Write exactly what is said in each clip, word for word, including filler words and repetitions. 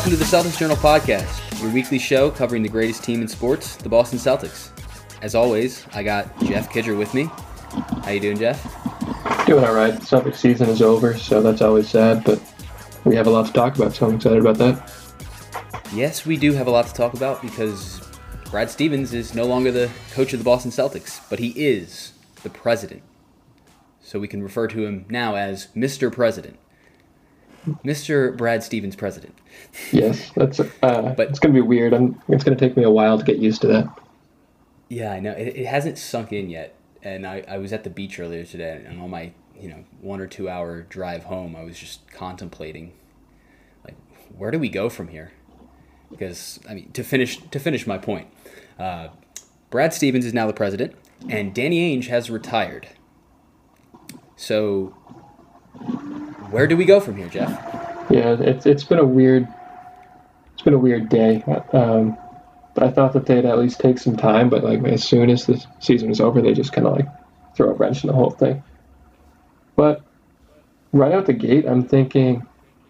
Welcome to the Celtics Journal podcast, your weekly show covering the greatest team in sports, the Boston Celtics. As always, I got Jeff Kidger with me. How you doing, Jeff? Doing all right. Celtics season is over, so that's always sad, but we have a lot to talk about, so I'm excited about that. Yes, we do have a lot to talk about because Brad Stevens is no longer the coach of the Boston Celtics, but he is the president. So we can refer to him now as Mister President. Mister Brad Stevens, president. Yes, that's. Uh, but it's going to be weird. I'm, it's going to take me a while to get used to that. Yeah, I know. It, it hasn't sunk in yet. And I, I was at the beach earlier today, and on my you know one or two hour drive home, I was just contemplating, like, where do we go from here? Because I mean, to finish to finish my point, uh, Brad Stevens is now the president, and Danny Ainge has retired. So, where do we go from here, Jeff? Yeah, it's it's been a weird it's been a weird day. Um, I thought that they'd at least take some time, but like as soon as the season is over, they just kind of like throw a wrench in the whole thing. But right out the gate, I'm thinking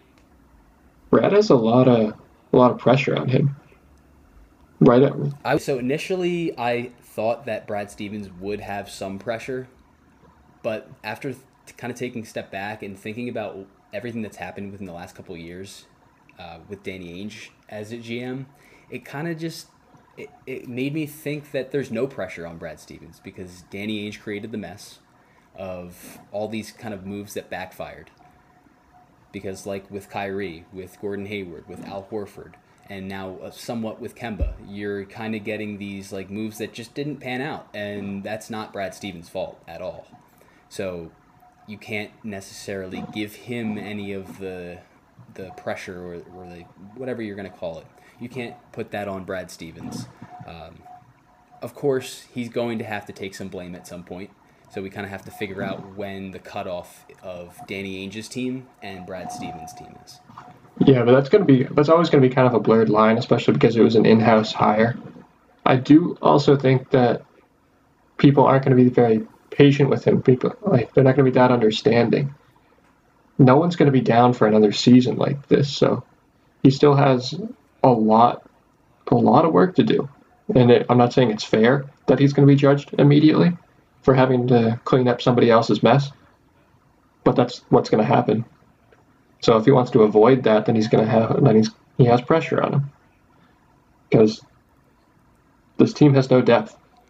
Brad has a lot of a lot of pressure on him. Right at I so initially I thought that Brad Stevens would have some pressure, but after kind of taking a step back and thinking about everything that's happened within the last couple of years uh, with Danny Ainge as a G M, it kind of just it, it made me think that there's no pressure on Brad Stevens because Danny Ainge created the mess of all these kind of moves that backfired. Because like with Kyrie, with Gordon Hayward, with Al Horford, and now uh, somewhat with Kemba, you're kind of getting these like moves that just didn't pan out, and that's not Brad Stevens' fault at all. So you can't necessarily give him any of the the pressure or, or the whatever you're going to call it. You can't put that on Brad Stevens. Um, of course, he's going to have to take some blame at some point. So we kind of have to figure out when the cutoff of Danny Ainge's team and Brad Stevens' team is. Yeah, but that's going to be that's always going to be kind of a blurred line, especially because it was an in-house hire. I do also think that people aren't going to be very patient with him. People like they're not going to be that understanding. No one's going to be down for another season like this, so he still has a lot, a lot of work to do. And it, I'm not saying it's fair that he's going to be judged immediately for having to clean up somebody else's mess, but that's what's going to happen. So if he wants to avoid that, then he's going to have then he's he has pressure on him because this team has no depth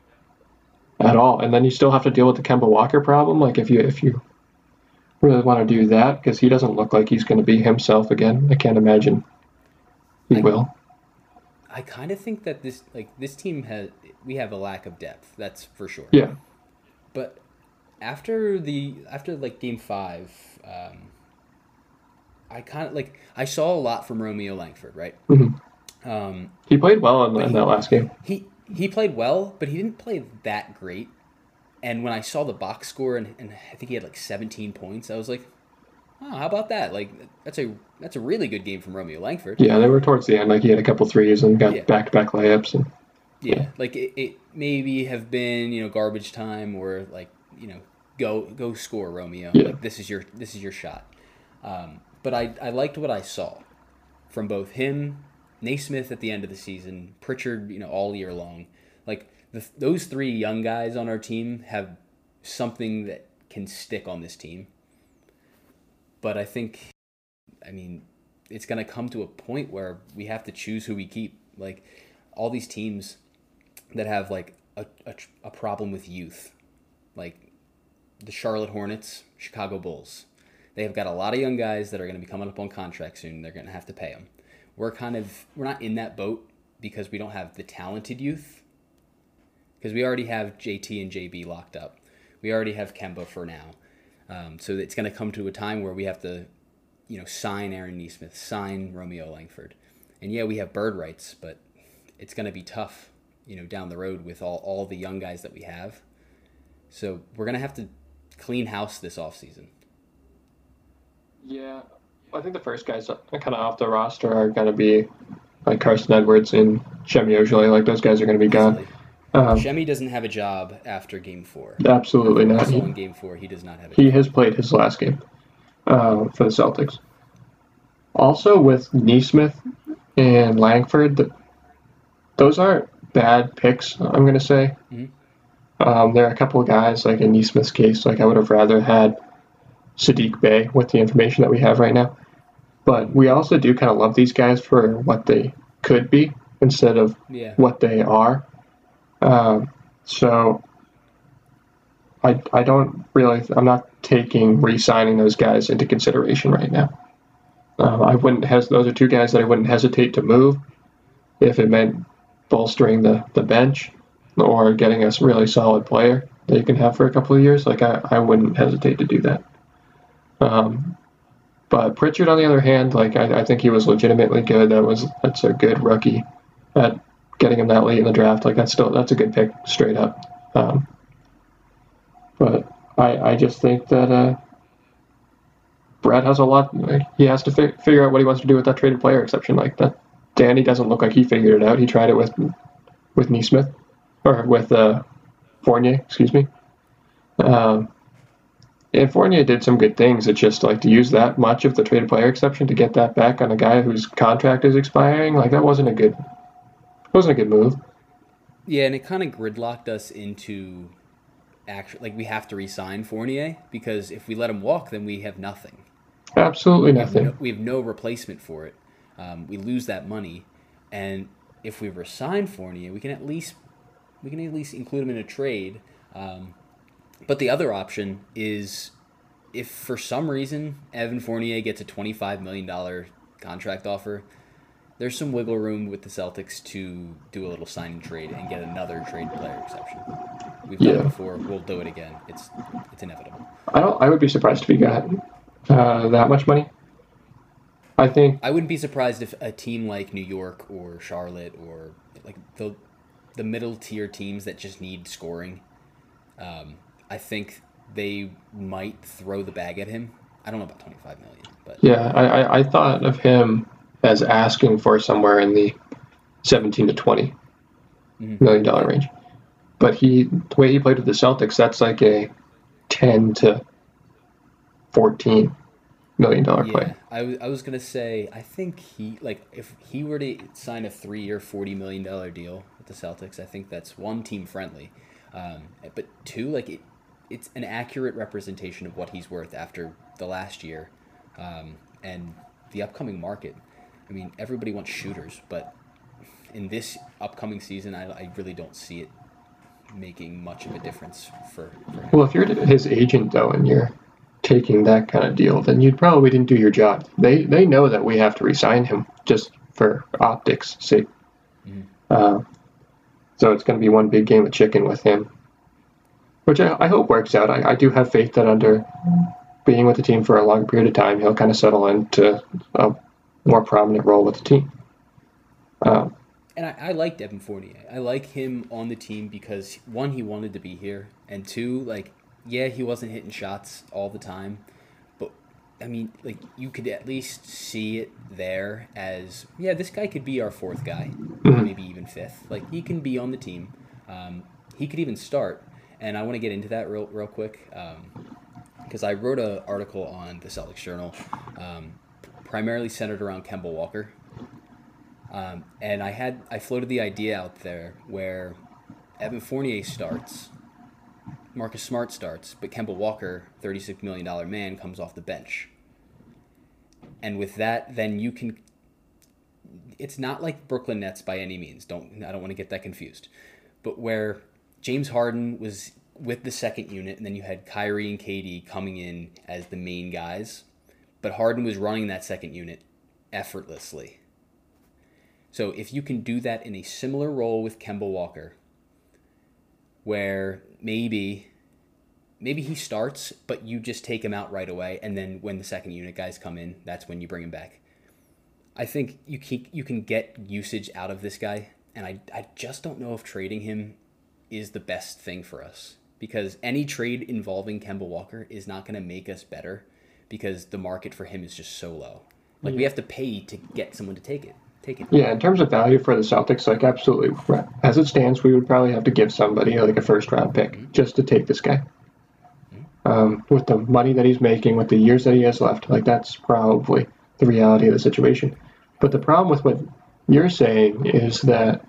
at all, and then you still have to deal with the Kemba Walker problem. Like if you if you really want to do that, because he doesn't look like he's going to be himself again. I can't imagine he I, will. I kind of think that this like this team has we have a lack of depth. That's for sure. Yeah. But after the after like game five, um, I kind of like I saw a lot from Romeo Langford, right? Mm-hmm. Um, he played well in, in he, that last game. He he played well, but he didn't play that great. And when I saw the box score and, and I think he had like seventeen points, I was like, oh, how about that? Like that's a that's a really good game from Romeo Langford. Yeah, they were towards the end. Like he had a couple threes and got yeah. back-to-back layups. And yeah, yeah. like it, it maybe have been you know garbage time or like you know go go score Romeo. Yeah. Like this is your this is your shot. Um, but I I liked what I saw from both him, Naismith at the end of the season, Pritchard you know all year long. Like the, those three young guys on our team have something that can stick on this team. But I think, I mean, it's going to come to a point where we have to choose who we keep. Like all these teams that have like a, a, a problem with youth, like the Charlotte Hornets, Chicago Bulls. They have got a lot of young guys that are going to be coming up on contract soon. They're going to have to pay them. We're kind of, we're not in that boat because we don't have the talented youth. Because we already have J T and J B locked up. We already have Kemba for now. Um, so it's going to come to a time where we have to, you know, sign Aaron Naismith, sign Romeo Langford. And yeah, we have bird rights, but it's going to be tough, you know, down the road with all, all the young guys that we have. So we're going to have to clean house this offseason. Yeah, I think the first guys kind of off the roster are going to be like Carson Edwards and Semi Ojeleye. Like those guys are going to be gone. Um, Shemi doesn't have a job after Game Four. Absolutely not. So in Game Four, he does not have a he job. has played his last game uh, for the Celtics. Also with Naismith, and Langford, th- those aren't bad picks, I'm going to say. Mhm. Um, there are a couple of guys, like in Neesmith's case, like I would have rather had Sadiq Bey with the information that we have right now. But we also do kind of love these guys for what they could be instead of Yeah. what they are. Um, so I, I don't really, I'm not taking re-signing those guys into consideration right now. Um, I wouldn't has those are two guys that I wouldn't hesitate to move if it meant bolstering the, the bench or getting a really solid player that you can have for a couple of years. Like I, I wouldn't hesitate to do that. Um, but Pritchard, on the other hand, like I, I think he was legitimately good. That was that's a good rookie at getting him that late in the draft. Like that's still that's a good pick straight up. Um, but I I just think that uh, Brad has a lot. Like, he has to fi- figure out what he wants to do with that traded player exception. Like that, Danny doesn't look like he figured it out. He tried it with with Neesmith or with uh, Fournier, excuse me. Um, and Fournier did some good things. It's just like to use that much of the traded player exception to get that back on a guy whose contract is expiring. Like that wasn't a good wasn't a good move. Yeah, and it kind of gridlocked us into actually like we have to re-sign Fournier because if we let him walk, then we have nothing. Absolutely We have nothing. no, we have no replacement for it. Um, we lose that money, and if we resign Fournier, we can at least we can at least include him in a trade. Um, but the other option is if for some reason Evan Fournier gets a twenty-five million dollars contract offer, there's some wiggle room with the Celtics to do a little signing trade and get another trade player exception. We've done Yeah. it before. We'll do it again. It's it's inevitable. I don't. I would be surprised if he got uh, that much money. I think. I wouldn't be surprised if a team like New York or Charlotte or like the the middle tier teams that just need scoring, um, I think they might throw the bag at him. I don't know about twenty five million, but Yeah, I, I, I thought of him as asking for somewhere in the seventeen to twenty Mhm. million dollar range. But he, the way he played with the Celtics, that's like a ten to fourteen million dollar yeah, player. I, w- I was gonna say I think he like if he were to sign a three year forty million dollar deal with the Celtics, I think that's one team friendly, um, but two like it, it's an accurate representation of what he's worth after the last year, um, and the upcoming market. I mean, everybody wants shooters, but in this upcoming season, I, I really don't see it making much of a difference for, for him. Well, if you're his agent though, and you're taking that kind of deal, then you probably didn't do your job. They they know that we have to resign him just for optics' sake. Mhm. Uh, so it's going to be one big game of chicken with him, which I, I hope works out. I, I do have faith that under being with the team for a longer period of time, he'll kind of settle into a more prominent role with the team. Um, And I, I liked Evan Fournier. I like him on the team because one, he wanted to be here, and two, like, yeah, he wasn't hitting shots all the time, but I mean, like, you could at least see it there as, yeah, this guy could be our fourth guy, Mhm. maybe even fifth. Like, he can be on the team. Um, he could even start, and I want to get into that real, real quick because I wrote an article on the Celtics Journal, um, primarily centered around Kemba Walker. Um, and I had I floated the idea out there where Evan Fournier starts, Marcus Smart starts, but Kemba Walker, thirty-six million dollars man, comes off the bench. And with that, then you can. It's not like Brooklyn Nets by any means. Don't I don't want to get that confused, but where James Harden was with the second unit, and then you had Kyrie and K D coming in as the main guys, but Harden was running that second unit effortlessly. So if you can do that in a similar role with Kemba Walker, where maybe maybe he starts, but you just take him out right away, and then when the second unit guys come in, that's when you bring him back. I think you keep, you can get usage out of this guy, and I, I just don't know if trading him is the best thing for us, because any trade involving Kemba Walker is not going to make us better because the market for him is just so low. Like, we have to pay to get someone to take it. Take it. Yeah, in terms of value for the Celtics, like absolutely. As it stands, we would probably have to give somebody like a first round pick mm-hmm. just to take this guy. Mm-hmm. Um, with the money that he's making, with the years that he has left, like that's probably the reality of the situation. But the problem with what you're saying is that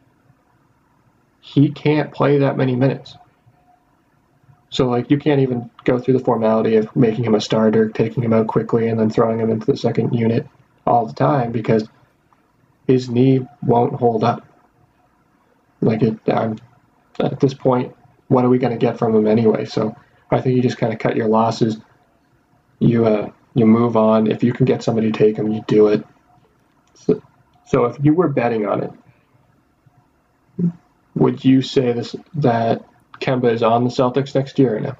he can't play that many minutes. So, like, you can't even go through the formality of making him a starter, taking him out quickly, and then throwing him into the second unit all the time because his knee won't hold up. Like, it, I'm, at this point, what are we going to get from him anyway? So, I think you just kind of cut your losses. You uh, you move on. If you can get somebody to take him, you do it. So, so if you were betting on it, would you say this that Kemba is on the Celtics next year or no?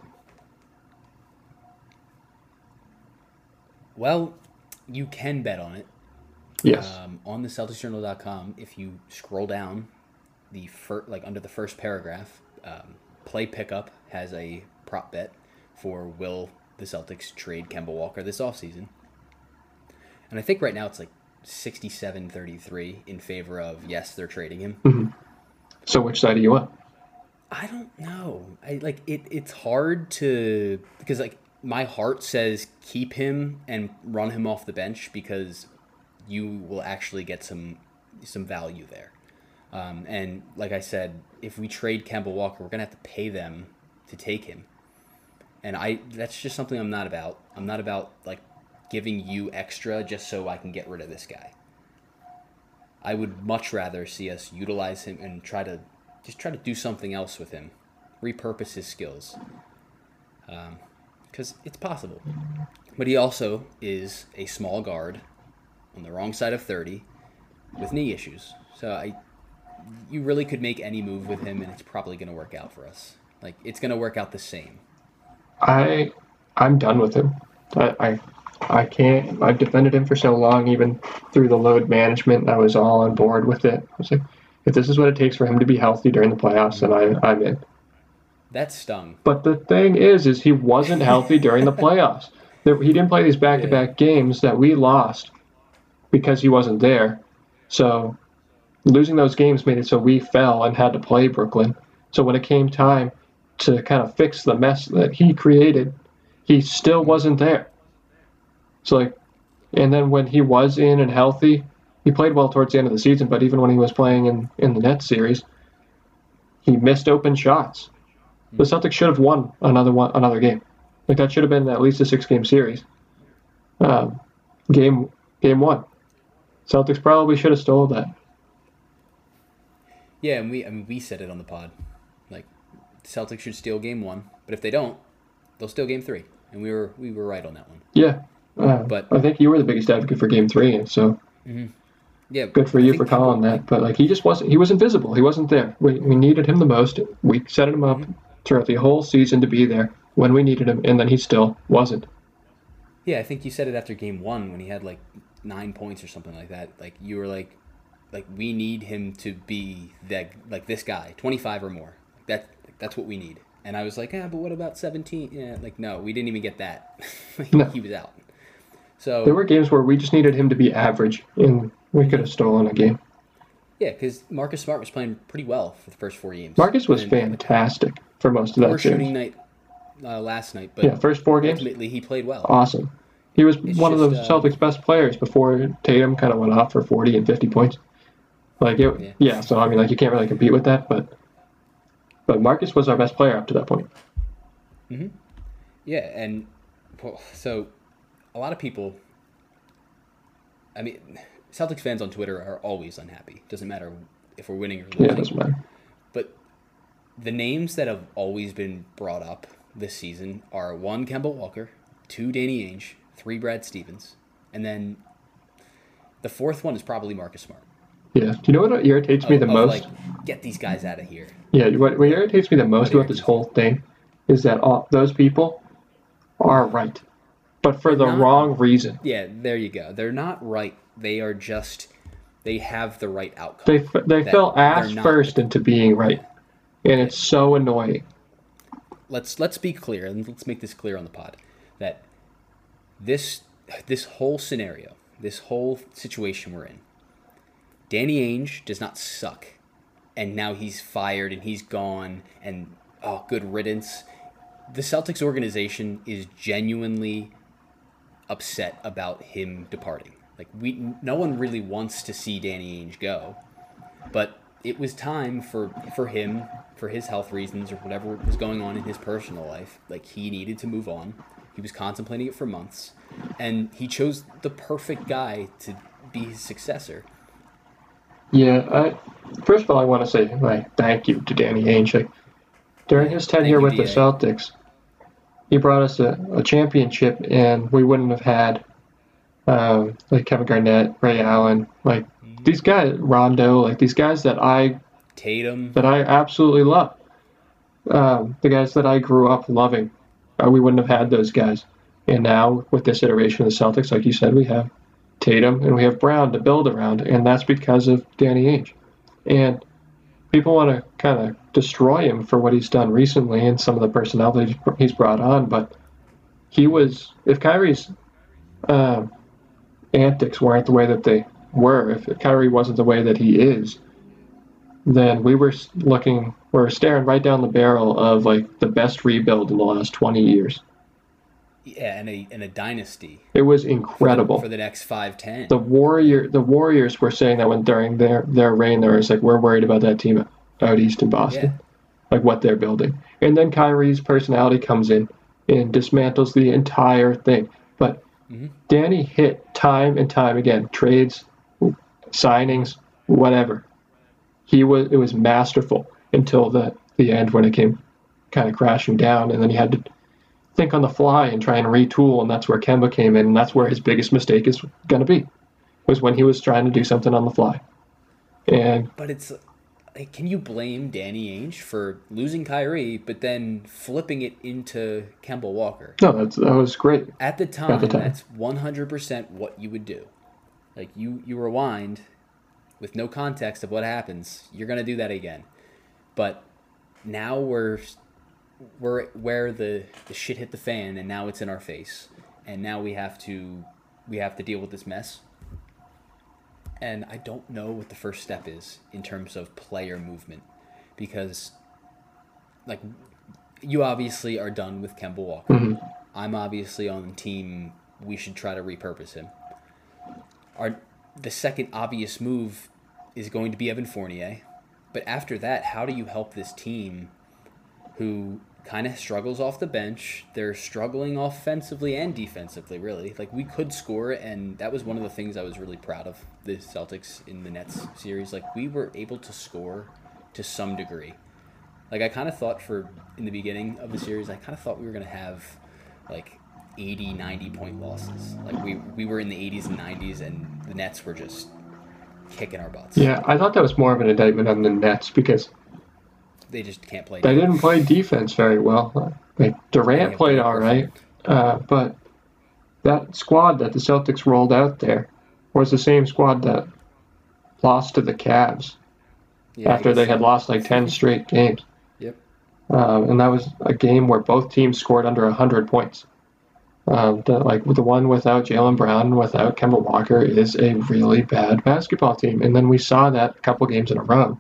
Well, you can bet on it. Yes. Um, on the Celtics Journal dot com, if you scroll down, the fir- like under the first paragraph, um, Play Pickup has a prop bet for will the Celtics trade Kemba Walker this offseason. And I think right now it's like sixty-seven thirty-three in favor of yes, they're trading him. Mm-hmm. So which side are you on? I don't know. I like it. It's hard to because like my heart says keep him and run him off the bench because you will actually get some some value there. Um, and like I said, if we trade Kemba Walker, we're gonna have to pay them to take him. And I that's just something I'm not about. I'm not about like giving you extra just so I can get rid of this guy. I would much rather see us utilize him and try to just try to do something else with him, repurpose his skills, because um, it's possible. But he also is a small guard on the wrong side of thirty with knee issues. So I, you really could make any move with him, and it's probably going to work out for us. Like it's going to work out the same. I I'm done with him. I, I I can't. I've defended him for so long, even through the load management. I was all on board with it. I was like, if this is what it takes for him to be healthy during the playoffs, then I, I'm in. That stung. But the thing is, is he wasn't healthy during the playoffs. There, he didn't play these back-to-back yeah. games that we lost because he wasn't there. So losing those games made it so we fell and had to play Brooklyn. So when it came time to kind of fix the mess that he created, he still wasn't there. So like, and then when he was in and healthy, he played well towards the end of the season, but even when he was playing in, in the Nets series, he missed open shots. The Celtics should have won another one, another game. Like that should have been at least a six-game series. Um, game game one. Celtics probably should have stole that. Yeah, and we I mean we said it on the pod. Like Celtics should steal game one, but if they don't, they'll steal game three. And we were we were right on that one. Yeah. Uh, but I think you were the biggest advocate for game three, and so mm-hmm. yeah, good for you for calling people, that. But like he just wasn't he was invisible. He wasn't there. We we needed him the most. We set him up mm-hmm. throughout the whole season to be there when we needed him, and then he still wasn't. Yeah, I think you said it after game one when he had like nine points or something like that. Like you were like, like we need him to be that like this guy, twenty-five or more. That that's what we need. And I was like, yeah, but what about seventeen? Yeah, like no, we didn't even get that. No. He was out. So there were games where we just needed him to be average, and we could have stolen a game. Yeah, because Marcus Smart was playing pretty well for the first four games. Marcus was fantastic for most of that series. series. Shooting night uh, last night, but yeah, first four games. Ultimately, he played well. Awesome. He was it's one just, of the uh, Celtics' best players before Tatum kind of went off for forty and fifty points. Like it, yeah. yeah. So I mean, like you can't really compete with that, but but Marcus was our best player up to that point. Mm-hmm. Yeah, and so a lot of people. I mean, Celtics fans on Twitter are always unhappy. Doesn't matter if we're winning or losing. Yeah, it doesn't matter. But the names that have always been brought up this season are one, Kemba Walker, two, Danny Ainge, three, Brad Stevens, and then the fourth one is probably Marcus Smart. Yeah. Do you know what irritates of, me the of most? Like, get these guys out of here. Yeah, what, what irritates me the most about this whole thing is that all, those people are right. But for the not, wrong reason. Yeah, there you go. They're not right. They are just, they have the right outcome. They they fell ass first into being right. And it's so annoying. Let's let's be clear, and let's make this clear on the pod, that this this whole scenario, this whole situation we're in, Danny Ainge does not suck. And now he's fired and he's gone and, oh, good riddance. The Celtics organization is genuinely upset about him departing. Like we, no one really wants to see Danny Ainge go, but it was time for for him, for his health reasons or whatever was going on in his personal life. Like he needed to move on. He was contemplating it for months, and he chose the perfect guy to be his successor. Yeah, I, first of all, I want to say like thank you to Danny Ainge. Like, during his tenure you, with the D A. Celtics, he brought us a, a championship, and we wouldn't have had um, like Kevin Garnett, Ray Allen, like these guys, Rondo, like these guys that I Tatum. that I absolutely love. Um, the guys that I grew up loving, uh, we wouldn't have had those guys. And now with this iteration of the Celtics, like you said, we have Tatum and we have Brown to build around, and that's because of Danny Ainge. And people want to kind of destroy him for what he's done recently and some of the personnel that he's brought on, but he was, if Kyrie's um, antics weren't the way that they were, if Kyrie wasn't the way that he is, then we were looking, we we're staring right down the barrel of like the best rebuild in the last twenty years. Yeah, and a and a dynasty. It was incredible for the, for the next five, ten. The Warrior, the Warriors were saying that when during their their reign, there was like we're worried about that team out east in Boston, Yeah. like what they're building, and then Kyrie's personality comes in and dismantles the entire thing. But mm-hmm. Danny hit time and time again, trades, signings, whatever. He was it was masterful until the the end when it came kind of crashing down, and then he had to think on the fly and try and retool, and that's where Kemba came in, and that's where his biggest mistake is going to be, was when he was trying to do something on the fly. And but it's like, can you blame Danny Ainge for losing Kyrie, but then flipping it into Kemba Walker? No, that's that was great. At the time, At the time. That's one hundred percent what you would do. Like you, you rewind with no context of what happens, you're going to do that again. But now we're we're where the, the shit hit the fan, and now it's in our face, and now we have to we have to deal with this mess. And I don't know what the first step is in terms of player movement, because like you obviously are done with Kemba Walker. Mm-hmm. I'm obviously on the team. We should try to repurpose him. Our the second obvious move is going to be Evan Fournier, but after that, how do you help this team who kind of struggles off the bench? They're struggling offensively and defensively, really. Like, we could score, and that was one of the things I was really proud of the Celtics in the Nets series. Like, we were able to score to some degree. Like, I kind of thought for, in the beginning of the series, I kind of thought we were going to have, like, eighty, ninety point losses. Like, we, we were in the eighties and nineties, and the Nets were just kicking our butts. Yeah, I thought that was more of an indictment on the Nets, because they just can't play they defense. didn't play defense very well. Like Durant played all right, uh, but that squad that the Celtics rolled out there was the same squad that lost to the Cavs yeah, after they had so. lost like ten straight games. Yep. Um, and that was a game where both teams scored under one hundred points. Um, the, like the one without Jaylen Brown, without Kemba Walker, is a really bad basketball team. And then we saw that a couple games in a row.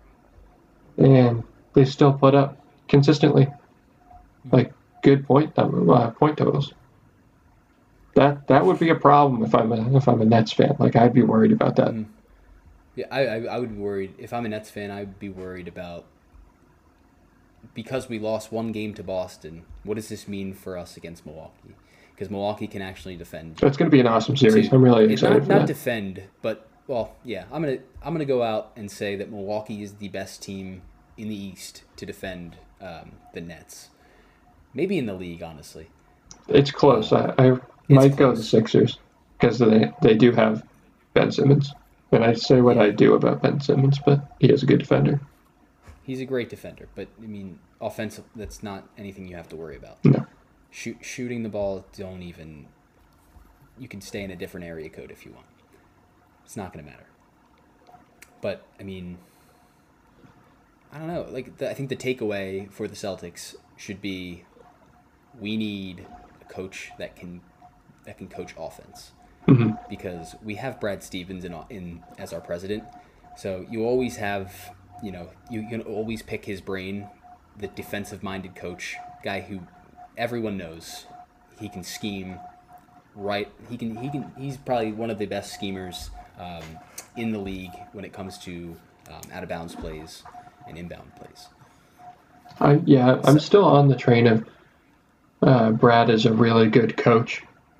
And they still put up consistently like good point uh, point totals. That that would be a problem if I'm a if I'm a Nets fan. Like, I'd be worried about that. Mm. Yeah, I, I I would be worried if I'm a Nets fan. I'd be worried about, because we lost one game to Boston. What does this mean for us against Milwaukee? Because Milwaukee can actually defend. So it's going to be an awesome series. I'm really excited not, for not that. defend, but well, yeah. I'm gonna I'm gonna go out and say that Milwaukee is the best team in the East to defend um, the Nets. Maybe in the league, honestly. It's close. I, I might go the Sixers, because they they do have Ben Simmons, and I say what yeah. I do about Ben Simmons, but he is a good defender. He's a great defender, but I mean, offensive. That's not anything you have to worry about. No. Shoot, shooting the ball, don't even. You can stay in a different area code if you want. It's not going to matter. But I mean, I don't know. Like, the, I think the takeaway for the Celtics should be, we need a coach that can that can coach offense, mm-hmm. because we have Brad Stevens in in as our president. So you always have, you know, you, you can always pick his brain, the defensive-minded coach, guy who everyone knows he can scheme right. He can he can he's probably one of the best schemers um, in the league when it comes to um, out of bounds plays and inbound plays. I, yeah, I'm So, still on the train of uh, Brad is a really good coach,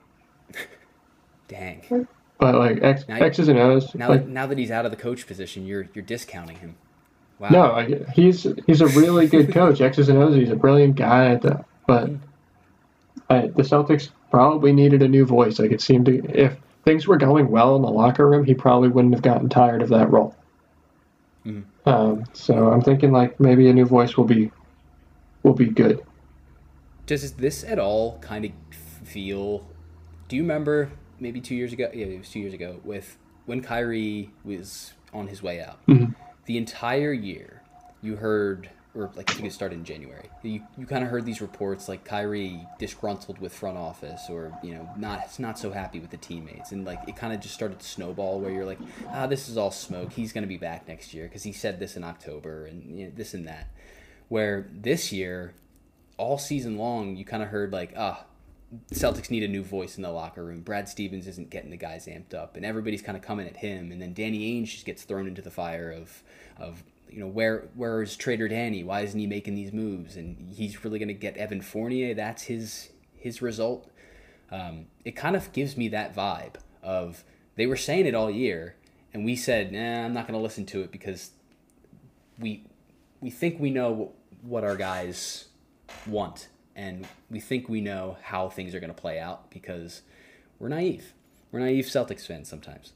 dang. but like X, Now, X's and O's. now Like that now that he's out of the coach position, you're you're discounting him. Wow. no, like, he's he's a really good coach. X's and O's. He's a brilliant guy at that. But Mhm. I, the Celtics probably needed a new voice. Like it seemed to, if things were going well in the locker room, he probably wouldn't have gotten tired of that role. Mhm. Um, so I'm thinking like maybe a new voice will be will be good. Does this at all kind of feel? Do you remember maybe two years ago? Yeah, it was two years ago with when Kyrie was on his way out. Mhm. The entire year, you heard, or like I think it started in January. You you kind of heard these reports like Kyrie disgruntled with front office, or you know not not so happy with the teammates, and like it kind of just started to snowball where you're like, ah, this is all smoke. He's gonna be back next year because he said this in October and you know, this and that. Where this year, all season long, you kind of heard like, ah, Celtics need a new voice in the locker room. Brad Stevens isn't getting the guys amped up, and everybody's kind of coming at him. And then Danny Ainge just gets thrown into the fire of, of you know, where where is Trader Danny? Why isn't he making these moves? And he's really going to get Evan Fournier. That's his his result. Um, it kind of gives me that vibe of they were saying it all year, and we said, nah, I'm not going to listen to it because we we think we know what our guys want, and we think we know how things are going to play out because we're naive. We're naive Celtics fans sometimes.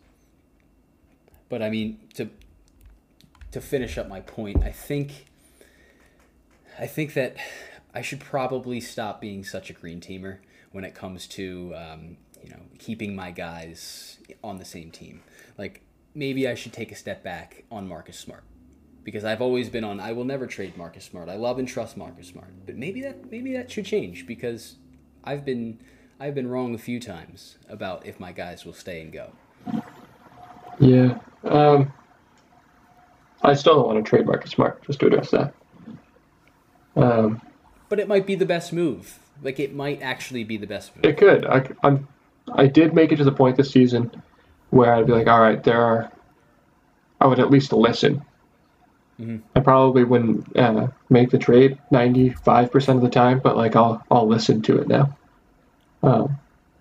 But I mean, to to finish up my point, I think I think that I should probably stop being such a green teamer when it comes to um, you know keeping my guys on the same team. Like maybe I should take a step back on Marcus Smart. Because I've always been on, I will never trade Marcus Smart. I love and trust Marcus Smart, but maybe that maybe that should change because I've been I've been wrong a few times about if my guys will stay and go. Yeah. Um, I still don't want to trade Marcus Smart, just to address that. Um, But it might be the best move. Like it might actually be the best move. it could. I, I'm, I did make it to the point this season where I'd be like, all right, there are. I would at least listen. Mm-hmm. I probably wouldn't uh, make the trade ninety-five percent of the time, but like I'll I'll listen to it now. Um,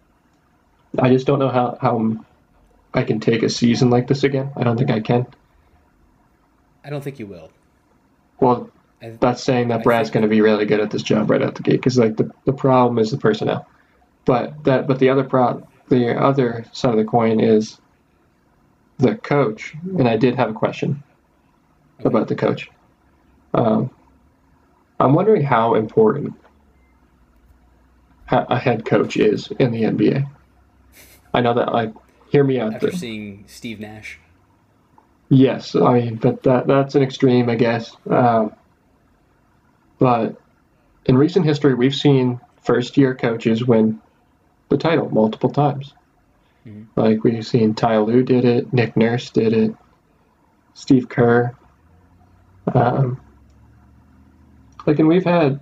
I just don't know how, how I can take a season like this again. I don't think I can. I don't think you will. Well, I, that's saying that I Brad's think- going to be really good at this job right out the gate because like the, the problem is the personnel. But that but the other pro the other side of the coin is the coach, and I did have a question about the coach. Um, I'm wondering how important a head coach is in the N B A. I know that, like, hear me out. After There. seeing Steve Nash. Yes, I mean, but that that's an extreme, I guess. Um, but in recent history, we've seen first-year coaches win the title multiple times. Mhm. Like we've seen Ty Lue did it, Nick Nurse did it, Steve Kerr. Um, like, and we've had.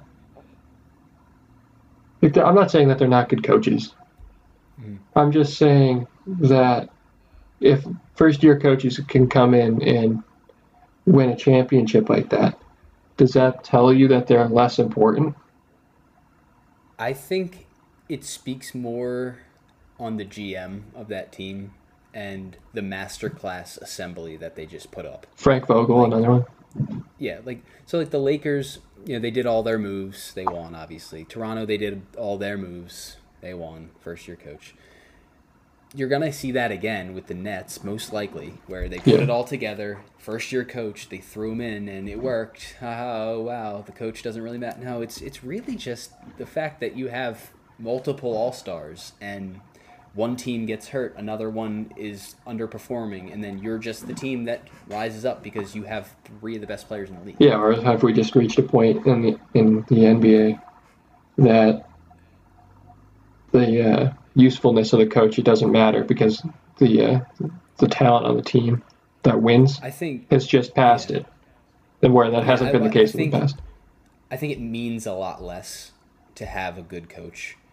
Like, I'm not saying that they're not good coaches. Mhm. I'm just saying that if first-year coaches can come in and win a championship like that, does that tell you that they're less important? I think it speaks more on the G M of that team and the masterclass assembly that they just put up. Frank Vogel, Like- another one. Yeah, like so like the Lakers, you know, they did all their moves, they won obviously. Toronto, they did all their moves, they won, first year coach. You're going to see that again with the Nets most likely where they put Yeah. it all together, first year coach, they threw him in and it worked. Oh, wow, the coach doesn't really matter. No, it's it's really just the fact that you have multiple all-stars and one team gets hurt, another one is underperforming, and then you're just the team that rises up because you have three of the best players in the league. Yeah, or have we just reached a point in the in the N B A that the uh, usefulness of the coach, it doesn't matter because the uh, the talent on the team that wins I think has just passed Yeah. it, and where that Yeah, hasn't I- been the I case in think- the past. I think it means a lot less to have a good coach.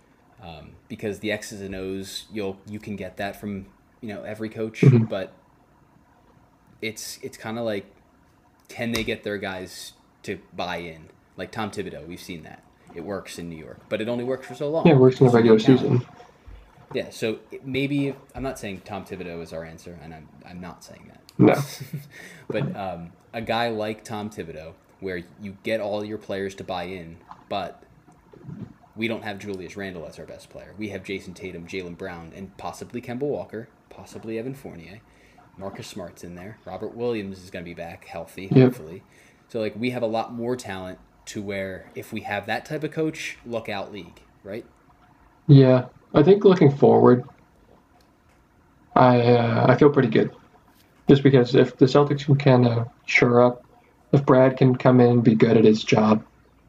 um, because the X's and O's you'll you can get that from you know every coach, Mhm. but it's it's kind of like, can they get their guys to buy in? Like Tom Thibodeau, we've seen that it works in New York, but it only works for so long. Yeah, it works in the because you regular need talent. season. Yeah, so it- maybe I'm not saying Tom Thibodeau is our answer, and I'm I'm not saying that. No. But um, a guy like Tom Thibodeau, where you get all your players to buy in, but we don't have Julius Randle as our best player. We have Jason Tatum, Jaylen Brown, and possibly Kemba Walker, possibly Evan Fournier. Marcus Smart's in there. Robert Williams is going to be back healthy, Yep. hopefully. So like we have a lot more talent to where if we have that type of coach, look out league, right? Yeah, I think looking forward, I uh, I feel pretty good. Just because if the Celtics can kind of shore up, if Brad can come in and be good at his job,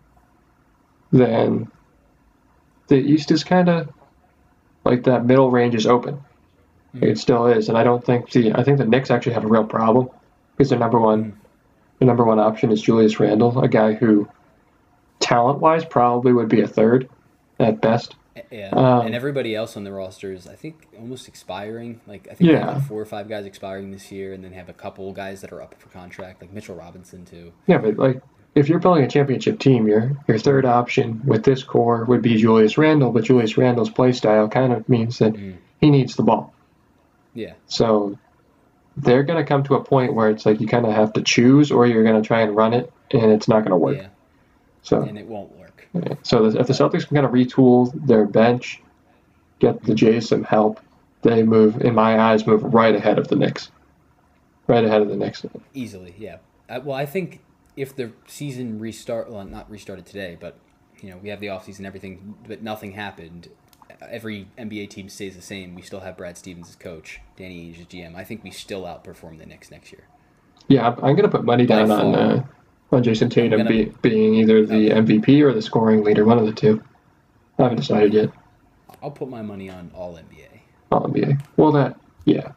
then the East is kind of like that middle range is open. Mm-hmm. It still is, and I don't think the I think the Knicks actually have a real problem because their number one Mm-hmm. the number one option is Julius Randle, a guy who talent wise probably would be a third at best. Yeah, Um, and everybody else on the roster is, I think, almost expiring. Like I think they have Yeah. like four or five guys expiring this year, and then have a couple guys that are up for contract, like Mitchell Robinson too. Yeah, but like if you're building a championship team, your your third option with this core would be Julius Randle, but Julius Randle's play style kind of means that Mm. he needs the ball. Yeah, So they're going to come to a point where it's like you kind of have to choose, or you're going to try and run it, and it's not going to work. yeah, So and it won't work. so if the Celtics can kind of retool their bench, get the Jays some help, they move, in my eyes, move right ahead of the Knicks. Right ahead of the Knicks. Easily, yeah. I, well, I think if the season restart, well, not restarted today, but you know we have the offseason and everything, but nothing happened. Every N B A team stays the same. We still have Brad Stevens as coach, Danny Ainge as G M. I think we still outperform the Knicks next year. Yeah, I'm, I'm going to put money By down on far. uh, on Jason Tatum gonna- be, being either the Okay. M V P or the scoring leader, one of the two. I haven't decided yet. I'll put my money on all N B A. All N B A. Well, that yeah.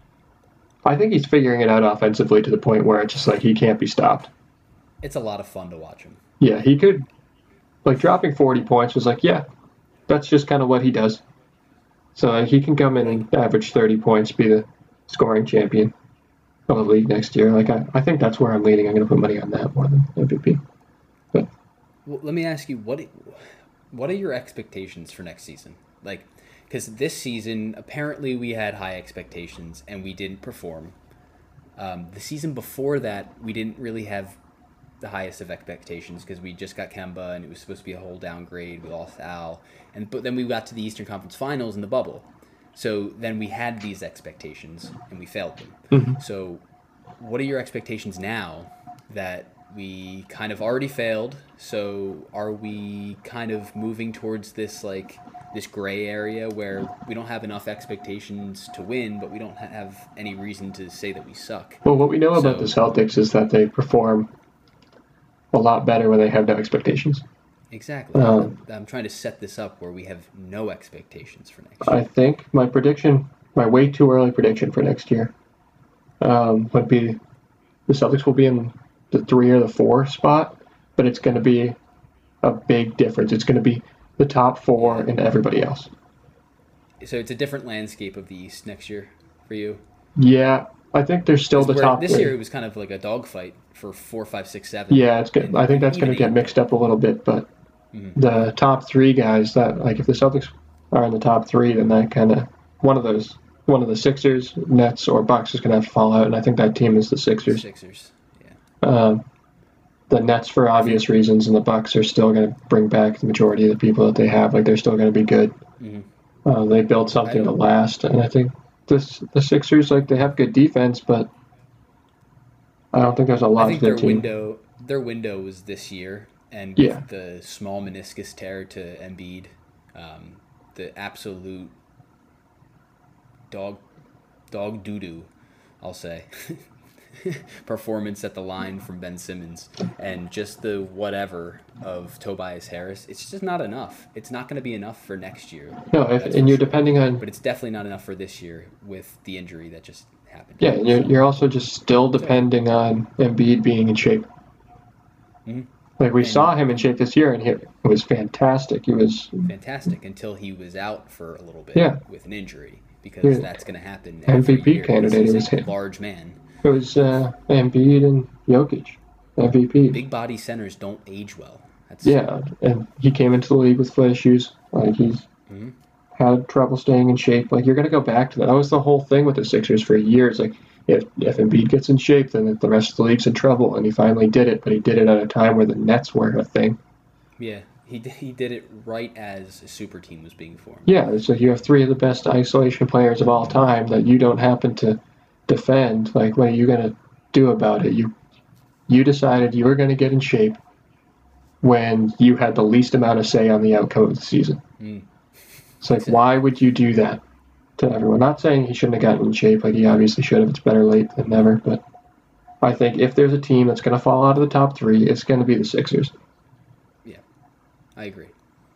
I think he's figuring it out offensively to the point where it's just like he can't be stopped. It's a lot of fun to watch him. Yeah, he could, like dropping forty points was like, yeah, that's just kind of what he does. So uh, he can come in and average thirty points, be the scoring champion of the league next year. Like I, I think that's where I'm leaning. I'm going to put money on that more than M V P. But Well, let me ask you, what what are your expectations for next season? Like, because this season, apparently we had high expectations and we didn't perform. Um, the season before that, we didn't really have the highest of expectations because we just got Kemba and it was supposed to be a whole downgrade. We lost Al, and but then we got to the Eastern Conference Finals in the bubble. So then we had these expectations and we failed them. Mhm. So, what are your expectations now that we kind of already failed? So are we kind of moving towards this like this gray area where we don't have enough expectations to win, but we don't ha- have any reason to say that we suck? well, what we know about So- the Celtics is that they perform a lot better when they have no expectations. Exactly. Um, I'm, I'm trying to set this up where we have no expectations for next year. I think my prediction, my way too early prediction for next year, um, would be the Celtics will be in the three or the four spot, but it's going to be a big difference. It's going to be the top four and everybody else. So it's a different landscape of the East next year for you. Yeah, I think there's still the Where top this three. year it was kind of like a dogfight for four, five, six, seven. Yeah, it's good. And I think that's going to even get eight. mixed up a little bit, but Mhm. the top three guys that like if the Celtics are in the top three, then that kind of one of those one of the Sixers, Nets, or Bucks is going to have to fall out, and I think that team is the Sixers. Sixers. Yeah. Um, the Nets for obvious reasons, and the Bucks are still going to bring back the majority of the people that they have. Like they're still going to be good. Mhm. Uh, they built something to don't- last, and I think this the Sixers like they have good defense, but I don't think there's a I lot think to their their team. window their window was this year, and with Yeah. the small meniscus tear to Embiid, um, the absolute dog dog doo doo, I'll say, performance at the line from Ben Simmons, and just the whatever of Tobias Harris. It's just not enough. It's not going to be enough for next year. No, if, That's and for you're sure. depending on But it's definitely not enough for this year with the injury that just happened. yeah, and you're, you're also just still depending on Embiid being in shape. Mhm. Like we And saw him in shape this year, and he, it was fantastic. He was, fantastic until he was out for a little bit yeah, with an injury, he because was that's going to happen every M V P year because candidate. It he's was a him. large man. It was uh, Embiid and Jokic, M V Ps. Big body centers don't age well. That's Yeah, and he came into the league with foot issues. Like he's mm-hmm. had trouble staying in shape. Like you're gonna go back to that. That was the whole thing with the Sixers for years. Like if if Embiid gets in shape, then the rest of the league's in trouble. And he finally did it, but he did it at a time where the Nets were a thing. Yeah, he he did it right as a super team was being formed. Yeah, so you have three of the best isolation players of all time that you don't happen to defend. Like what are you gonna do about it? You you decided you were gonna get in shape when you had the least amount of say on the outcome of the season. Mm. It's like, why would you do that to everyone? Not saying he shouldn't have gotten in shape, like he obviously should have. It's better late than never. But I think if there's a team that's going to fall out of the top three, it's going to be the Sixers. Yeah, I agree.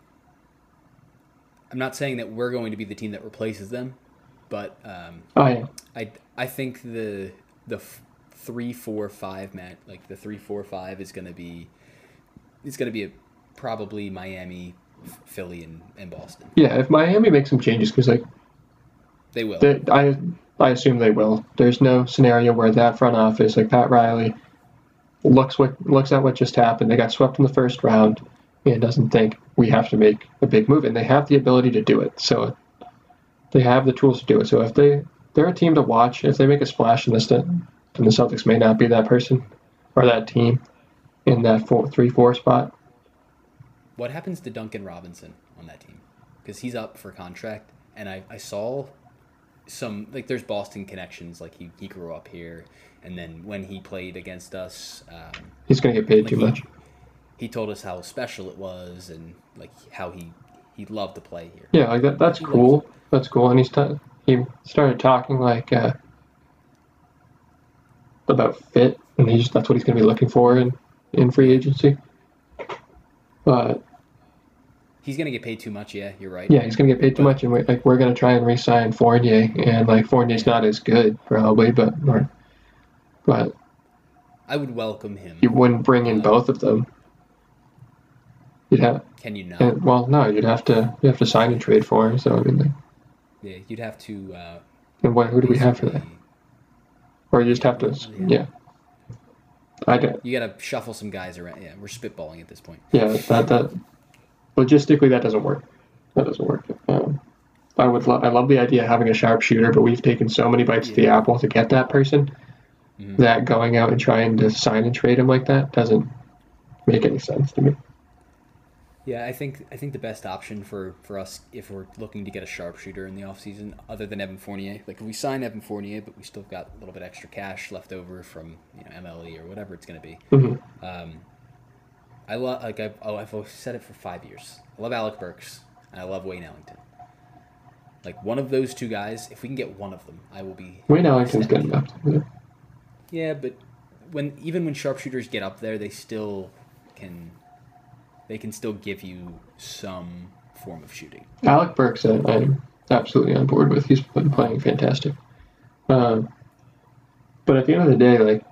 I'm not saying that we're going to be the team that replaces them, but um, I am. I I think the the f- three four five man like the three four five is going to be it's going to be a, probably Miami, Philly, and, and Boston. Yeah, if Miami makes some changes, because like they will. They, I I assume they will. There's no scenario where that front office, like Pat Riley, looks what looks at what just happened. They got swept in the first round and doesn't think we have to make a big move, and they have the ability to do it. So they have the tools to do it. So if they they're a team to watch, if they make a splash in this, then the Celtics may not be that person or that team in that four, three four spot. What happens to Duncan Robinson on that team? Because he's up for contract, and I, I saw some, like, there's Boston connections. Like, he, he grew up here, and then when he played against us, um, he's going to get paid like too he, much. He told us how special it was, and like how he he loved to play here. Yeah, like that. That's cool. That's cool. And he's t- he started talking like uh, about fit, and he's that's what he's going to be looking for in, in free agency. But he's going to get paid too much. Yeah, you're right. Yeah, he's going to get paid too but, much, and we, like we're going to try and re-sign Fournier, and like Fournier's yeah. not as good probably, but or, but I would welcome him. You wouldn't bring in uh, both of them. You'd have. Can you not? And, well, no, you'd have to. You have to sign and trade for him. So I mean, like, yeah, you'd have to. Uh, and what? Who do we have for that? Or you just have to. Yeah. yeah. I do. You got to shuffle some guys around. Yeah, we're spitballing at this point. Yeah, that that logistically that doesn't work. That doesn't work. Um, I would. Lo- I love the idea of having a sharpshooter, but we've taken so many bites yeah. of the apple to get that person mm-hmm. that going out and trying to sign and trade him like that doesn't make any sense to me. Yeah, I think I think the best option for, for us if we're looking to get a sharpshooter in the offseason, other than Evan Fournier, like if we sign Evan Fournier, but we still got a little bit extra cash left over from you know M L E or whatever it's going to be. Mm-hmm. Um, I love like I've, oh, I've said it for five years. I love Alec Burks and I love Wayne Ellington. Like one of those two guys, if we can get one of them, I will be. Wayne Ellington's good enough. Yeah. yeah, but when even when sharpshooters get up there, they still can. They can still give you some form of shooting. Alec Burks, I, I'm absolutely on board with. He's been playing fantastic. Um, but at the end of the day, like,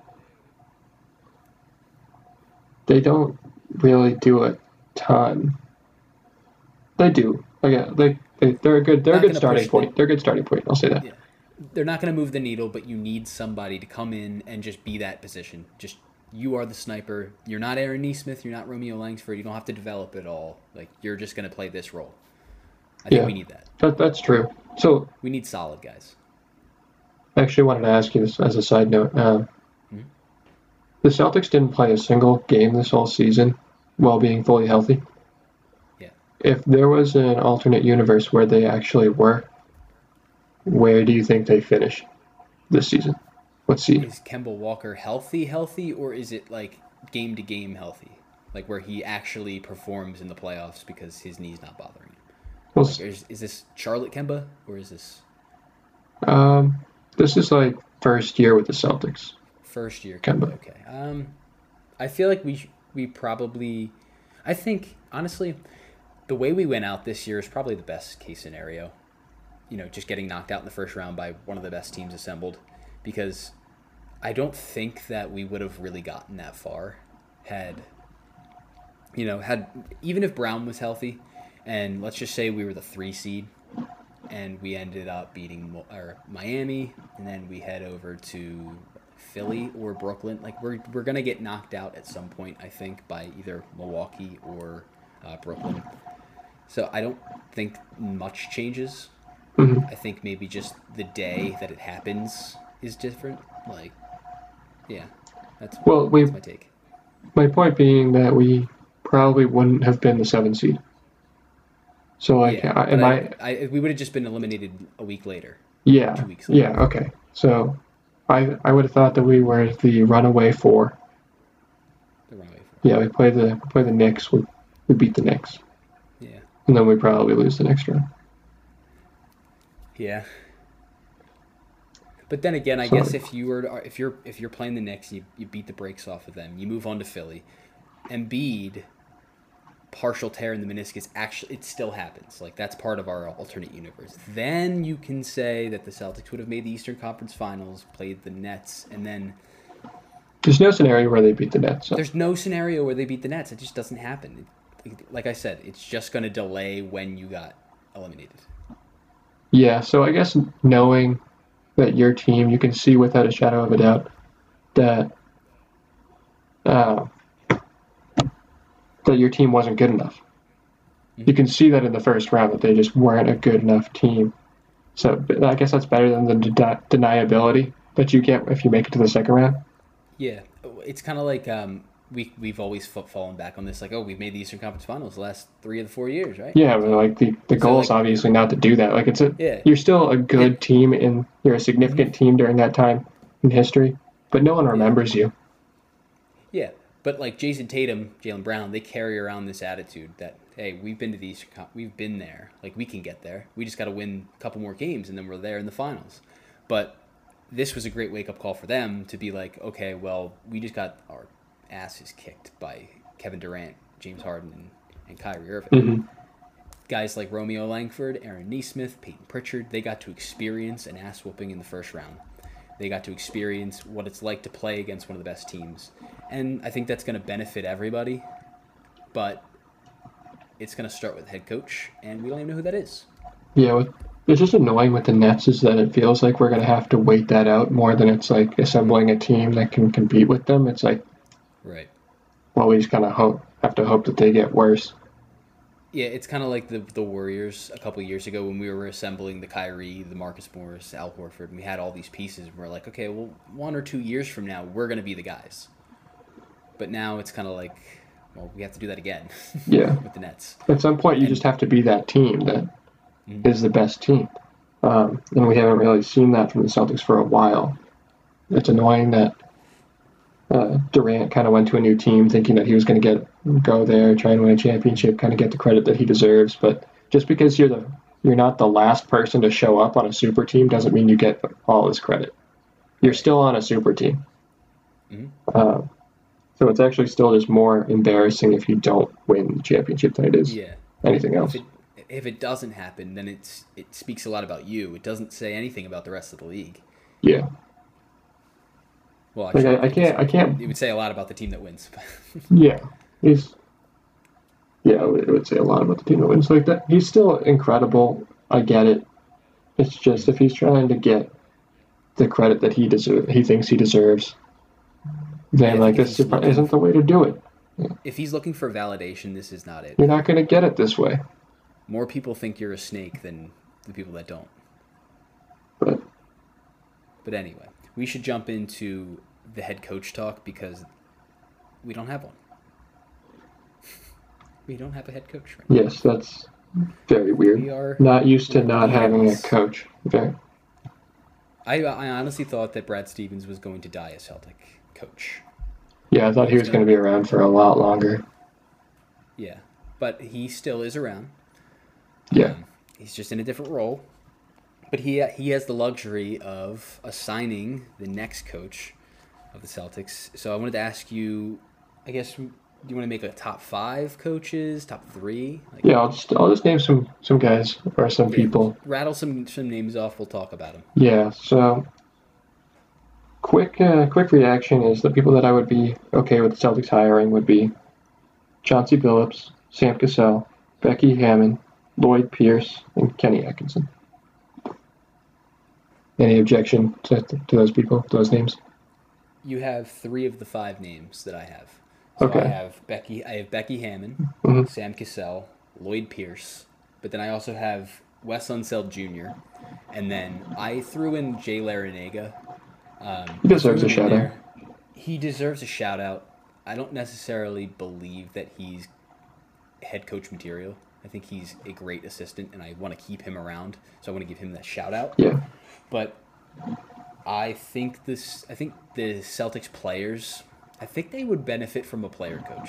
they don't really do a ton. They do. Like, yeah, they, they they're a good they're a good starting point. The, they're a good starting point. I'll say that. Yeah. They're not going to move the needle, but you need somebody to come in and just be that position. Just you are the sniper. You're not Aaron Nesmith. You're not Romeo Langford. You don't have to develop it all. Like you're just going to play this role. I think yeah, we need that. that. That's true. So we need solid guys. I actually wanted to ask you this as a side note. Uh, mm-hmm. The Celtics didn't play a single game this whole season while being fully healthy. Yeah. If there was an alternate universe where they actually were, where do you think they finish this season? What seed? Is Kemba Walker healthy, healthy, or is it like game to game healthy, like where he actually performs in the playoffs because his knee's not bothering him? Well, like, is, is this Charlotte Kemba or is this? Um, this is like first year with the Celtics. First year Kemba. Kemba. Okay. Um, I feel like we we probably, I think honestly, the way we went out this year is probably the best case scenario. You know, just getting knocked out in the first round by one of the best teams assembled. Because I don't think that we would have really gotten that far had you know, had even if Brown was healthy, and let's just say we were the three seed, and we ended up beating Mo- or Miami, and then we head over to Philly or Brooklyn. Like we're we're gonna get knocked out at some point, I think, by either Milwaukee or uh, Brooklyn. So I don't think much changes. Mhm. I think maybe just the day that it happens is different. Like, yeah, that's Well, we that's my take. my point being that we probably wouldn't have been the seven seed. So like, Yeah, I, but am I, I? I we would have just been eliminated a week later, Yeah, two weeks later. yeah, okay. So I I would have thought that we were the runaway four. The wrong way for Yeah, we play the we play the Knicks. We we beat the Knicks, it. Yeah, and then we probably lose the next round. yeah. But then again, I So guess if you were to, if you're if you're playing the Knicks, you you beat the brakes off of them. You move on to Philly. Embiid, partial tear in the meniscus, actually it still happens. Like that's part of our alternate universe. Then you can say that the Celtics would have made the Eastern Conference Finals, played the Nets, and then there's no scenario where they beat the Nets. So. there's no scenario where they beat the Nets. It just doesn't happen. It, like I said, it's just going to delay when you got eliminated. Yeah, so I guess knowing that your team, you can see without a shadow of a doubt that uh, that your team wasn't good enough. Mm-hmm. You can see that in the first round that they just weren't a good enough team. So I guess that's better than the de- deniability that you get if you make it to the second round. Yeah, it's kind of like um, we we've always fallen back on this. Like, oh, we've made the Eastern Conference Finals the last three of the four years, right? Yeah, but like the, the So, goal like- is obviously not to do that. Like it's a Yeah. you're still a good Yeah. team and you're a significant team during that time in history, but no one remembers you. Yeah, but like Jason Tatum, Jaylen Brown, they carry around this attitude that hey, we've been to the Eastern Con- we've been there. Like we can get there. We just got to win a couple more games, and then we're there in the finals. But this was a great wake up call for them to be like, okay, well, we just got our asses kicked by Kevin Durant, James Harden, and, and Kyrie Irving. Mhm. Guys like Romeo Langford, Aaron Nesmith, Peyton Pritchard, they got to experience an ass whooping in the first round. They got to experience what it's like to play against one of the best teams. And I think that's going to benefit everybody. But it's going to start with head coach, and we don't even know who that is. Yeah, with, it's just annoying with the Nets is that it feels like we're going to have to wait that out more than it's like assembling a team that can compete with them. It's like, Right. well, we just kind of hope have to hope that they get worse. Yeah, it's kind of like the the Warriors a couple years ago when we were assembling the Kyrie, the Marcus Morris, Al Horford, and we had all these pieces. And we're like, okay, well, one or two years from now, we're going to be the guys. But now it's kind of like, well, we have to do that again. Yeah. with the Nets. At some point, you And- just have to be that team that Mhm. is the best team. Um, and we haven't really seen that from the Celtics for a while. It's annoying that uh, Durant kind of went to a new team thinking that he was going to get go there, try and win a championship, kind of get the credit that he deserves. But just because you're the you're not the last person to show up on a super team doesn't mean you get all this credit. You're still on a super team. Mhm. Uh, so it's actually still just more embarrassing if you don't win the championship than it is Yeah. anything else. If it, if it doesn't happen, then it's it speaks a lot about you. It doesn't say anything about the rest of the league. Yeah. Well, Like, actually, I- I can't- I can't- It would say a lot about the team that wins. Yeah, he's. Yeah, it would say a lot about the team that wins like that. He's still incredible. I get it. It's just if he's trying to get the credit that he deserves, he thinks he deserves, then Yeah, I like think if this he's looking- isn't the way to do it. If he's looking for validation, this is not it. You're not going to get it this way. More people think you're a snake than the people that don't. But But anyway, we should jump into the head coach talk because we don't have one. We don't have a head coach right now. yes, that's very weird. We are. Not used to not we having a are- coach. Very. I, I honestly thought that Brad Stevens was going to die as Celtic coach. Yeah, I thought he was going to be around for a lot longer. Yeah, but he still is around. Yeah. Um, he's just in a different role. But he he has the luxury of assigning the next coach of the Celtics. So I wanted to ask you, I guess, do you want to make a top five coaches, top three? Like, Yeah, I'll just I'll just name some some guys or some people. rattle some some names off. We'll talk about them. Yeah, so quick uh, quick reaction is the people that I would be okay with the Celtics hiring would be Chauncey Billups, Sam Cassell, Becky Hammon, Lloyd Pierce, and Kenny Atkinson. Any objection to, to those people, those names? You have three of the five names that I have. So Okay. I have Becky. I have Becky Hammon, Mhm. Sam Cassell, Lloyd Pierce, but then I also have Wes Unseld Junior And then I threw in Jay Larinaga. Um, He deserves I a threw him in shout out. there. He deserves a shout out. I don't necessarily believe that he's head coach material. I think he's a great assistant, and I want to keep him around. So I want to give him that shout out. Yeah. But I think this. I think the Celtics players. I think they would benefit from a player coach.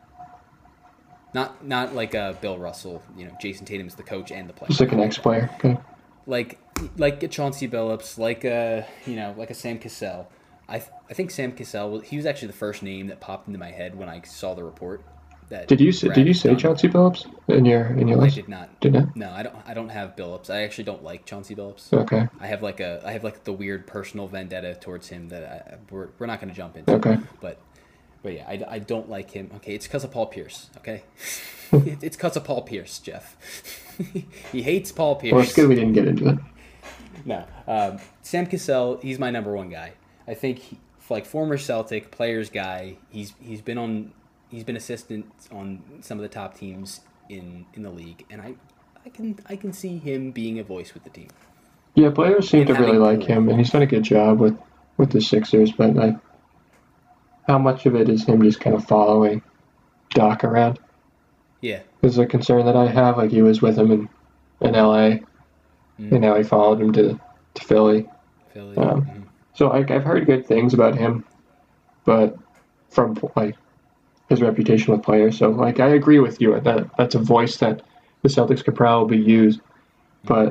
Not not like a Bill Russell. You know, Jason Tatum's the coach and the player. Just like an ex-player. Okay. Like like a Chauncey Billups, like a you know like a Sam Cassell. I th- I think Sam Cassell. He was actually the first name that popped into my head when I saw the report. That Did you say, Brad did you had say done. Chauncey Billups in your in your I list? did not. Did not? No, I don't. I don't have Billups. I actually don't like Chauncey Billups. Okay. I have like a I have like the weird personal vendetta towards him that I, we're we're not going to jump into. Okay. But but yeah, I, I don't like him. Okay, it's because of Paul Pierce. Okay, it, it's because of Paul Pierce, Jeff. He hates Paul Pierce. Well, it's good we didn't get into it. No, um, Sam Cassell. He's my number one guy. I think he, like former Celtic players guy. He's he's been on. He's been assistant on some of the top teams in, in the league, and I, I can I can see him being a voice with the team. Yeah, players seem And to really having like Poole. him, and he's done a good job with, with the Sixers, but like, how much of it is him just kind of following Doc around? Yeah, Is a concern that I have. Like, he was with him in, in L A, Mm. and now he followed him to, to Philly. Philly. Um, mhm. So like, I've heard good things about him, but from like his reputation with players. So like, I agree with you that that's a voice that the Celtics could probably use, but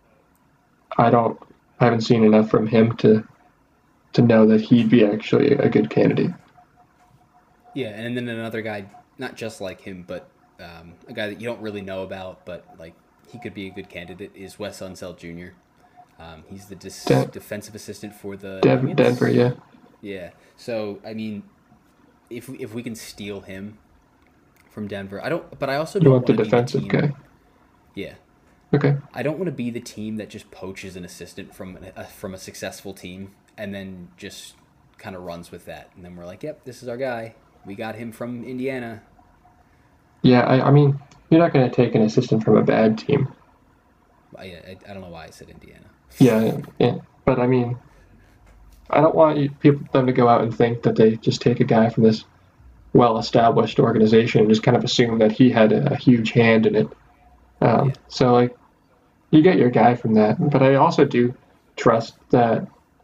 I don't, I haven't seen enough from him to to know that he'd be actually a good candidate. Yeah, and then another guy, not just like him, but um, a guy that you don't really know about, but like he could be a good candidate is Wes Unseld Junior Um, he's the dis- Den- defensive assistant for the Dev- Nuggets. Denver, yeah. Yeah. So I mean, if we, if we can steal him from Denver, I don't. But I also You don't want the wanna be defensive team- guy. Yeah. Okay. I don't want to be the team that just poaches an assistant from a, from a successful team and then just kind of runs with that, and then we're like, "Yep, this is our guy. We got him from Indiana." Yeah, I, I mean, you're not going to take an assistant from a bad team. I, I, I don't know why I said Indiana. Yeah, yeah, but I mean, I don't want you, people them to go out and think that they just take a guy from this well-established organization and just kind of assume that he had a, a huge hand in it. Um, Yeah. So like, you get your guy from that, but I also do trust that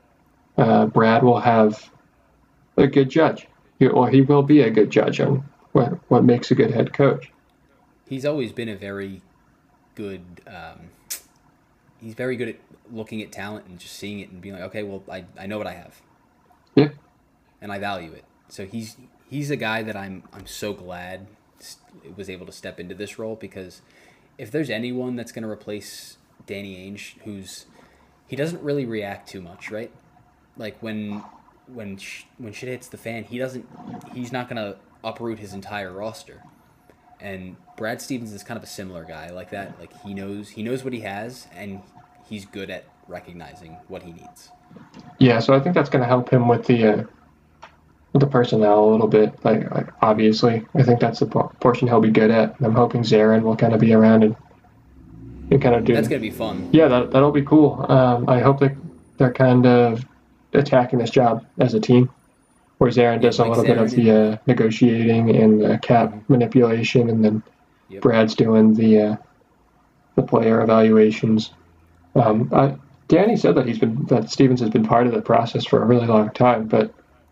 uh, Brad will have a good judge, he, or he will be a good judge on what what makes a good head coach. He's always been a very good. Um, he's very good at looking at talent and just seeing it and being like, okay, well, I, I know what I have. Yeah. And I value it. So he's he's a guy that I'm I'm so glad st- was able to step into this role, because if there's anyone that's going to replace Danny Ainge, who's he doesn't really react too much, right? Like when when sh- when shit hits the fan, he doesn't he's not going to uproot his entire roster. And Brad Stevens is kind of a similar guy like that. Like he knows he knows what he has, and he's good at recognizing what he needs. Yeah, so I think that's going to help him with the uh, with the personnel a little bit. Like, like obviously, I think that's the por- portion he'll be good at. And I'm hoping Zarin will kind of be around and, and kind of do. That's gonna be fun. Yeah, that that'll be cool. Um, I hope that they're kind of attacking this job as a team, where Zarin does like a little bit of Zarin the uh, negotiating and uh, cap Mhm. manipulation, and then Yep. Brad's doing the uh, the player evaluations. Um, I, Danny said that he's been that Stevens has been part of the process for a really long time, but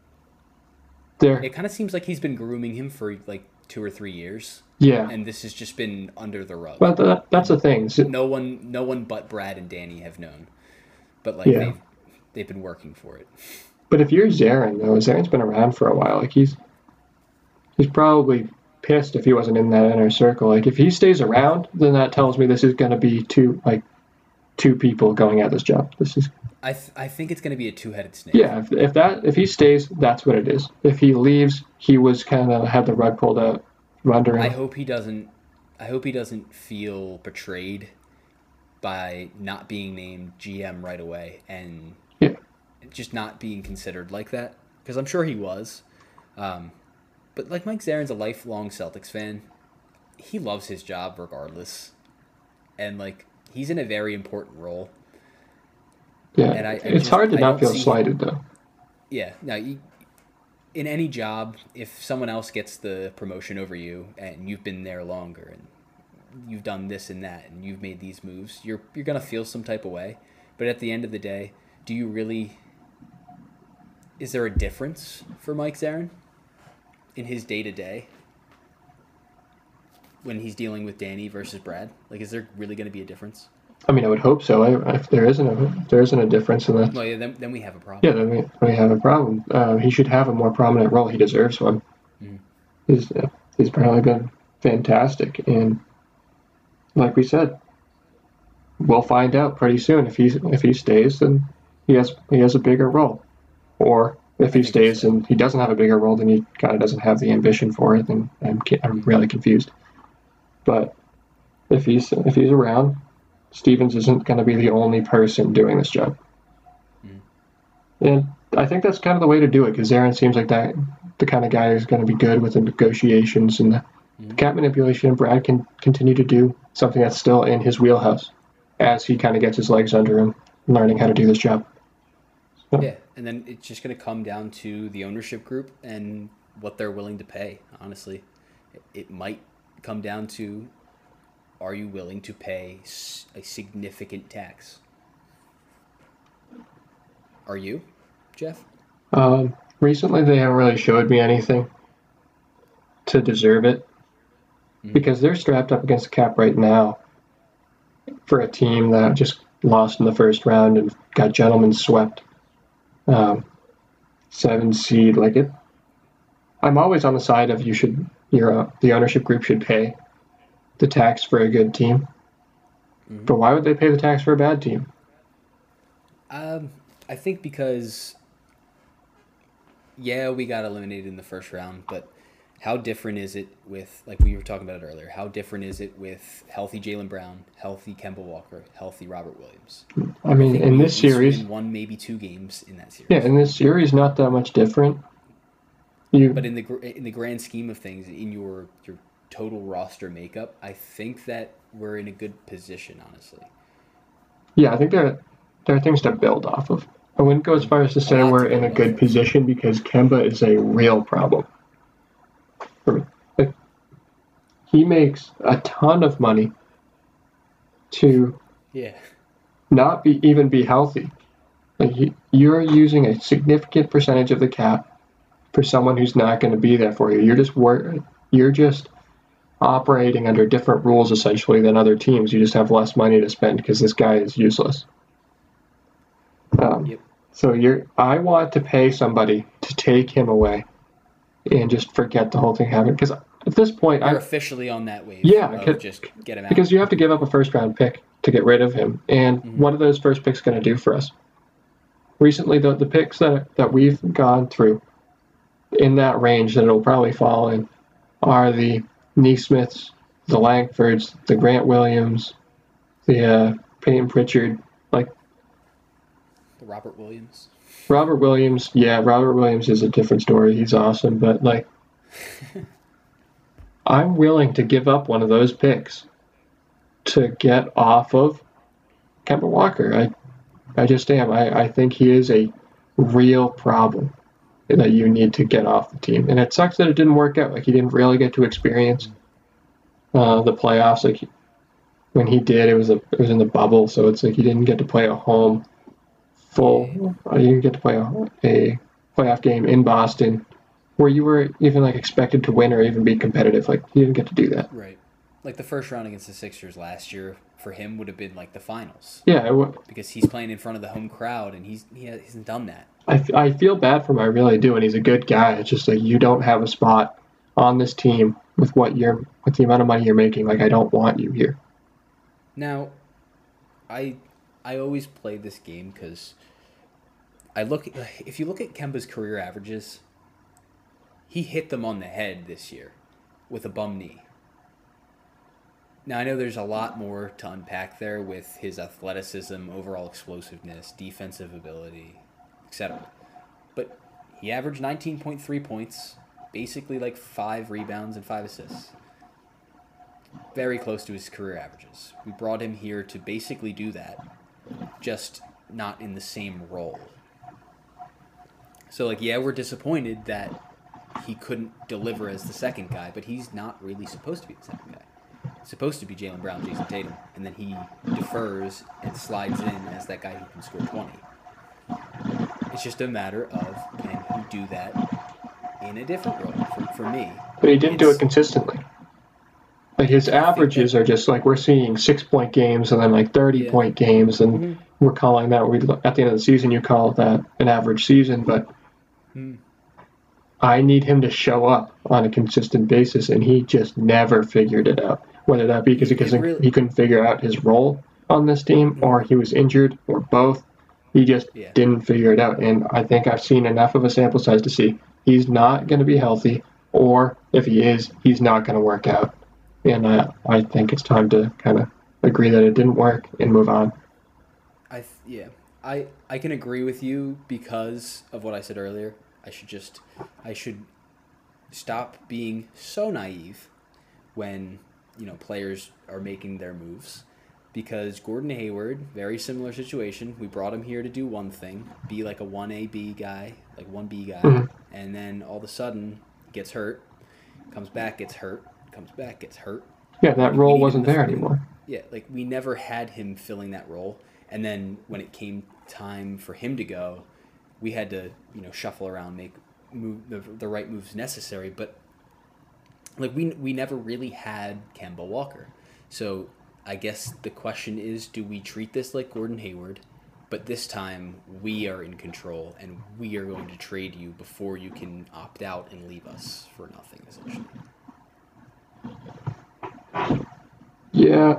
there, It kind of seems like he's been grooming him for like two or three years, yeah. and this has just been under the rug. Well, that, that's the thing. So- no one, no one but Brad and Danny have known, but like Yeah. they've they've been working for it. But if you're Zarin, though, Zarin's been around for a while. Like he's he's probably pissed if he wasn't in that inner circle. Like if he stays around, then that tells me this is going to be two like two people going at this job. This is I th- I think it's going to be a two-headed snake. yeah. If, if that if he stays, that's what it is. If he leaves, he was kind of had the rug pulled out wondering. I hope he doesn't. I hope he doesn't feel betrayed by not being named G M right away and Yeah. just not being considered like that. Because I'm sure he was. Um, but like Mike Zarin's a lifelong Celtics fan. He loves his job regardless, and like he's in a very important role. Yeah, And I, I it's just, hard to I not don't feel see slighted though. Yeah, no. You, in any job, if someone else gets the promotion over you and you've been there longer and you've done this and that and you've made these moves, you're you're gonna feel some type of way. But at the end of the day, do you really? Is there a difference for Mike Zarin in his day to day when he's dealing with Danny versus Brad? Like, is there really going to be a difference? I mean, I would hope so. I, if there isn't a if there isn't a difference in that, Well, yeah, then, then we have a problem. yeah, then we, we have a problem. Uh, he should have a more prominent role. He deserves one. Mm. He's uh, he's apparently been fantastic, and like we said, we'll find out pretty soon if he's if he stays, then he has he has a bigger role, or if he stays so. and he doesn't have a bigger role, then he kind of doesn't have the ambition for it. Then I'm I'm really confused. But if he's if he's around, Stevens isn't going to be the only person doing this job. Mm. And I think that's kind of the way to do it, because Zarin seems like that the kind of guy who's going to be good with the negotiations and the, mm. the cap manipulation, and Brad can continue to do something that's still in his wheelhouse as he kind of gets his legs under him, learning how to do this job. So. Yeah, and then it's just going to come down to the ownership group and what they're willing to pay, honestly. It might come down to, are you willing to pay a significant tax? Are you, Jeff? Um, recently, they haven't really showed me anything to deserve it, mm-hmm. because they're strapped up against the cap right now for a team that just lost in the first round and got gentlemen swept. Um, seven seed, like it. I'm always on the side of you should, your uh, the ownership group should pay the tax for a good team. Mm-hmm. But why would they pay the tax for a bad team? Um, I think because, yeah, we got eliminated in the first round, but how different is it with, like we were talking about it earlier, how different is it with healthy Jaylen Brown, healthy Kemba Walker, healthy Robert Williams? I mean, I in this series, one maybe two games in that series. Yeah, in this series, not that much different. You, but in the in the grand scheme of things, in your your total roster makeup, I think that we're in a good position, honestly. Yeah, I think there there are things to build off of. I wouldn't go as far as to say we're in a good position, because Kemba is a real problem. Like, he makes a ton of money to yeah not be even be healthy. Like he, you're using a significant percentage of the cap for someone who's not going to be there for you. You're just work, you're just operating under different rules essentially than other teams. You just have less money to spend because this guy is useless. Um, yep. So you're. I want to pay somebody to take him away and just forget the whole thing happened. Because at this point, you're I'm officially on that wave. Yeah, of just get him out. Because you have to give up a first round pick to get rid of him, and mm-hmm. what are those first picks going to do for us? Recently, the the picks that that we've gone through in that range that it'll probably fall in are the Neesmiths, the Langfords, the Grant Williams, the uh, Peyton Pritchard, like the Robert Williams. Robert Williams, yeah, Robert Williams is a different story. He's awesome, but like, I'm willing to give up one of those picks to get off of Kemba Walker. I, I just am. I, I think he is a real problem that you need to get off the team. And it sucks that it didn't work out. Like, he didn't really get to experience uh, the playoffs. Like, when he did, it was a it was in the bubble, so it's like he didn't get to play a home full. Uh, you didn't get to play a, a playoff game in Boston where you were even like expected to win or even be competitive. Like, he didn't get to do that. Right. Like the first round against the Sixers last year for him would have been like the finals. Yeah, it w- because he's playing in front of the home crowd and he's he hasn't done that. I, f- I feel bad for him. I really do, and he's a good guy. It's just like, you don't have a spot on this team with what you're with the amount of money you're making. Like, I don't want you here. Now, I I always play this game because I look if you look at Kemba's career averages, he hit them on the head this year. with a bum knee. Now, I know there's a lot more to unpack there with his athleticism, overall explosiveness, defensive ability, et cetera. But he averaged nineteen point three points, basically like five rebounds and five assists. Very close to his career averages. We brought him here to basically do that, just not in the same role. So, like, yeah, we're disappointed that he couldn't deliver as the second guy, but he's not really supposed to be the second guy. He's supposed to be Jaylen Brown, Jason Tatum, and then he defers and slides in as that guy who can score twenty. It's just a matter of, can he do that in a different role for, for me? But he didn't do it consistently. Like, his averages are just like, we're seeing six-point games and then like thirty-point yeah. games, and mm-hmm. we're calling that, we at the end of the season, you call that an average season, but mm. I need him to show up on a consistent basis, and he just never figured it out. Whether that be because he couldn't, really, he couldn't figure out his role on this team, or he was injured, or both. He just yeah. didn't figure it out, and I think I've seen enough of a sample size to see he's not going to be healthy, or if he is, he's not going to work out. And uh, I think it's time to kind of agree that it didn't work and move on. I th- yeah, I I can agree with you because of what I said earlier. I should just I should stop being so naive when, you know, players are making their moves, because Gordon Hayward, very similar situation. We brought him here to do one thing, be like a one A B guy, like one B guy, mm-hmm. and then all of a sudden gets hurt, comes back, gets hurt. comes back, gets hurt. Yeah, that role wasn't there anymore. Yeah, like we never had him filling that role. And then when it came time for him to go, we had to, you know, shuffle around, make move the, the right moves necessary. But like we we never really had Kemba Walker. So I guess the question is, do we treat this like Gordon Hayward? But this time we are in control, and we are going to trade you before you can opt out and leave us for nothing, essentially. Yeah,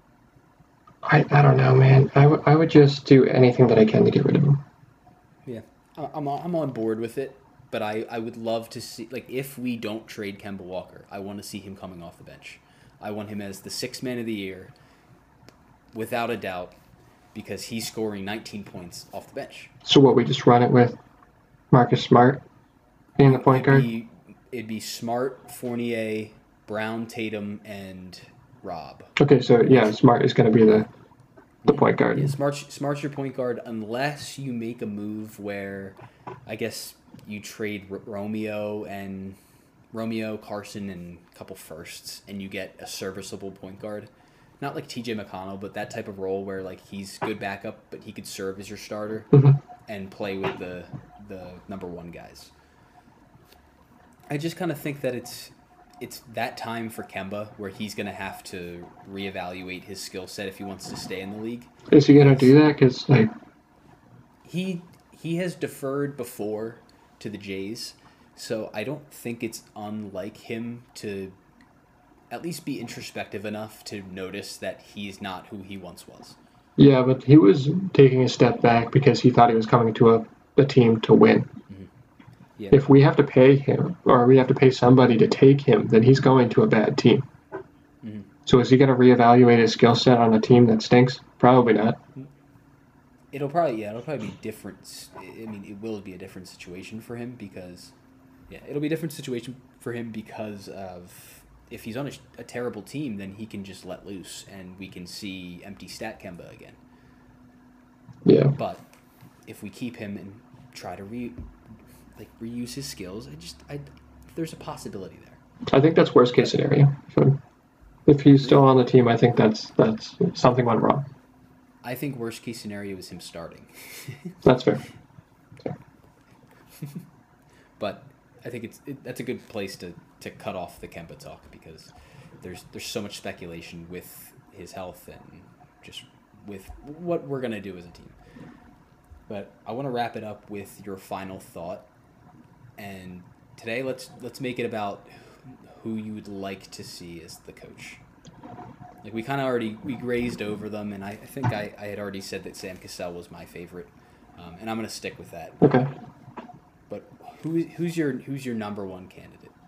I I don't know, man. I, w- I would just do anything that I can to get rid of him. Yeah, I'm I'm on board with it, but I, I would love to see, like, if we don't trade Kemba Walker, I want to see him coming off the bench. I want him as the sixth man of the year, without a doubt, because he's scoring nineteen points off the bench. So what, we just run it with Marcus Smart being the point guard? It'd be, it'd be Smart, Fournier, Brown, Tatum, and Rob. Okay, so yeah, Smart is going to be the the point guard. Yeah, Smart, Smart's your point guard unless you make a move where, I guess, you trade R- Romeo and Romeo, Carson, and a couple firsts, and you get a serviceable point guard. Not like T J McConnell, but that type of role where like he's good backup, but he could serve as your starter mm-hmm. and play with the the number one guys. I just kind of think that it's. It's that time for Kemba where he's going to have to reevaluate his skill set if he wants to stay in the league. Is he going to do that? Because like he he has deferred before to the Jays, so I don't think it's unlike him to at least be introspective enough to notice that he's not who he once was. Yeah, but he was taking a step back because he thought he was coming to a, a team to win. Yeah. If we have to pay him, or we have to pay somebody to take him, then he's going to a bad team. Mm-hmm. So is he going to reevaluate his skill set on a team that stinks? Probably not. It'll probably, yeah, it'll probably be different. I mean, it will be a different situation for him because, yeah, it'll be a different situation for him because of if he's on a, a terrible team, then he can just let loose and we can see empty stat Kemba again. Yeah. But if we keep him and try to re. like reuse his skills, I just I there's a possibility there. I think that's worst case scenario. So if he's still on the team, I think that's that's something went wrong. I think worst case scenario is him starting. That's fair. fair. But I think it's it, that's a good place to, to cut off the Kemba talk because there's there's so much speculation with his health and just with what we're gonna do as a team. But I want to wrap it up with your final thought. And today, let's let's make it about who you would like to see as the coach. Like we kind of already we grazed over them, and I, I think I, I had already said that Sam Cassell was my favorite, um, and I'm gonna stick with that. Okay. But who who's your who's your number one candidate?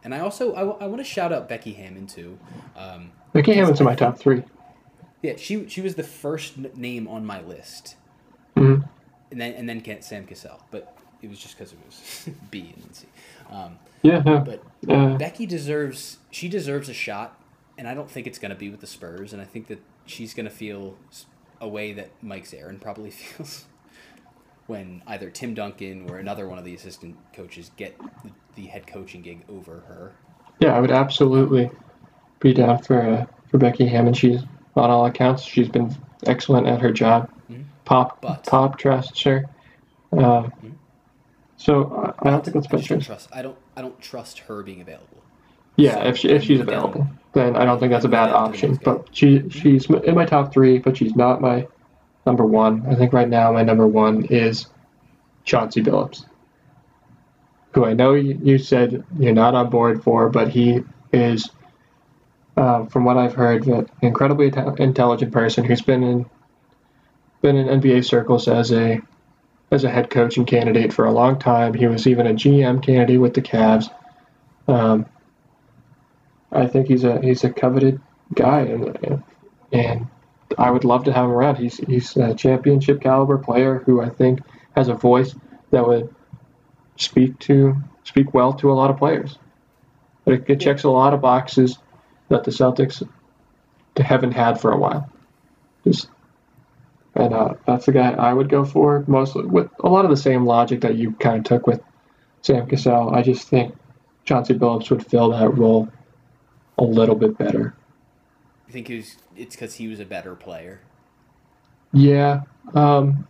And I also I, I want to shout out Becky Hammon too. Um, Becky because Hammon's in I my think- top three. Yeah, she she was the first n- name on my list, Mhm. and then and then Kent- Sam Cassell, but it was just because it was B and then C. Um, Yeah, no. but Uh, Becky deserves she deserves a shot, and I don't think it's going to be with the Spurs, and I think that she's going to feel s- a way that Mike Zarin probably feels when either Tim Duncan or another one of the assistant coaches get the, the head coaching gig over her. yeah, I would absolutely be down for uh, for Becky Hammon. She's on all accounts, she's been excellent at her job. Mhm. Pop, But- Pop trusts her. Uh, So I, I don't think that's I just don't best. trust. I don't. I don't trust her being available. Yeah, So if she, if I she's moved down- available, then I don't think that's a I bad moved down to the option. next guy. But she she's in my top three, but she's not my number one. I think right now my number one is Chauncey Billups, who I know you, you said you're not on board for, but he is, uh, from what I've heard, an incredibly inte- intelligent person who's been in been in N B A circles as a as a head coaching candidate for a long time. He was even a G M candidate with the Cavs. Um, I think he's a he's a coveted guy, and and I would love to have him around. He's he's a championship caliber player who I think has a voice that would speak to speak well to a lot of players. But it, it checks a lot of boxes that the Celtics haven't had for a while. Just and uh, that's the guy I would go for, mostly with a lot of the same logic that you kind of took with Sam Cassell. I just think Chauncey Billups would fill that role a little bit better. You think it was, it's because he was a better player? Yeah. Um,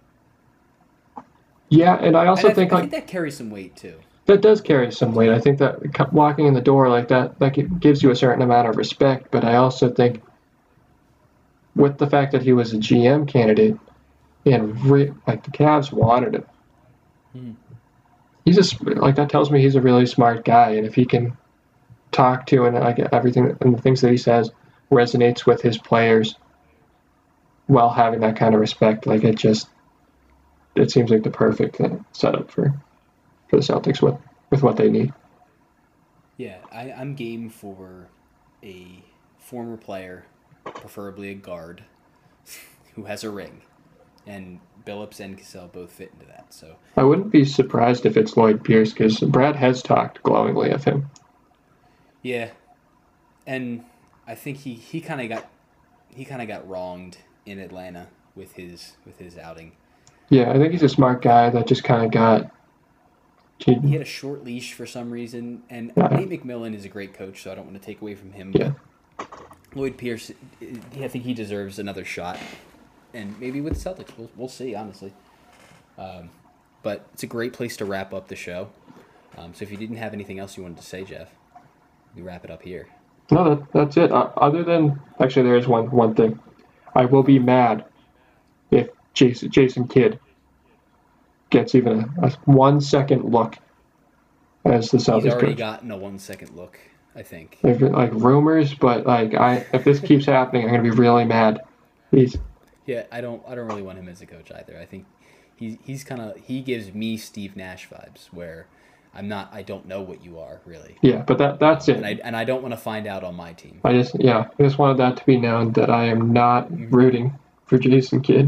yeah, and I also And I, think I like think that carries some weight too. that does carry some weight. I think that c- walking in the door like that, like it gives you a certain amount of respect. But I also think with the fact that he was a G M candidate and re- like the Cavs wanted him, Hmm. he's just like that tells me he's a really smart guy. And if he can talk to and like everything and the things that he says resonates with his players while having that kind of respect, like it just it seems like the perfect uh, setup for for the Celtics with with what they need. Yeah, I, I'm game for a former player, preferably a guard, who has a ring, and Billups and Cassell both fit into that. So I wouldn't be surprised if it's Lloyd Pierce because Brad has talked glowingly of him. yeah, and I think he, he kind of got he kind of got wronged in Atlanta with his with his outing. Yeah, I think he's a smart guy that just kind of got. He had a short leash for some reason, and Yeah. Nate McMillan is a great coach, so I don't want to take away from him. Yeah. But Lloyd Pierce, I think he deserves another shot, and maybe with the Celtics, we'll we'll see. Honestly, um, but it's a great place to wrap up the show. Um, so if you didn't have anything else you wanted to say, Jeff, we wrap it up here. No, that, that's it. Uh, other than actually, there is one one thing. I will be mad if Jason Jason Kidd gets even a, a one second look as the He's Celtics already coach. gotten a one second look, I think. If, like rumors, but like I, if this keeps happening, I'm gonna be really mad. He's Yeah, I don't I don't really want him as a coach either. I think he's he's kind of he gives me Steve Nash vibes where I'm not I don't know what you are really. yeah, but that that's it. And I and I don't want to find out on my team. I just yeah, I just wanted that to be known that I am not rooting for Jason Kidd.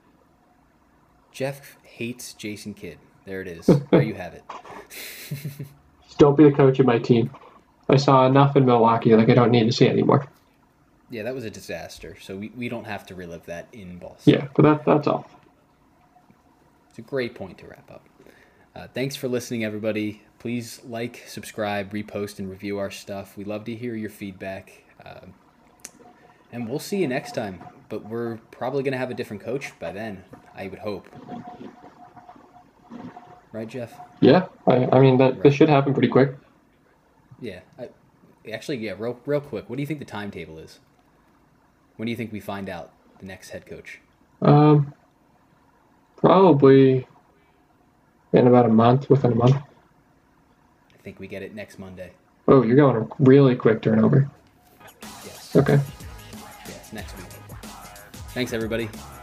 Jeff hates Jason Kidd. There it is. There you have it. Just don't be the coach of my team. I saw enough in Milwaukee, like I don't need to see anymore. Yeah, that was a disaster. So we, we don't have to relive that in Boston. Yeah, but that that's all. It's a great point to wrap up. Uh, thanks for listening, everybody. Please like, subscribe, repost, and review our stuff. We love to hear your feedback. Um, and we'll see you next time. But we're probably going to have a different coach by then, I would hope. Right, Jeff? Yeah, I, I mean that this should happen pretty quick. Yeah. I, actually, yeah, real, real quick. What do you think the timetable is? When do you think we find out the next head coach? Um, probably in about a month, within a month. I think we get it next Monday. Oh, you're going a really quick turnover. Yes. Okay. Yes, next week. Thanks, everybody.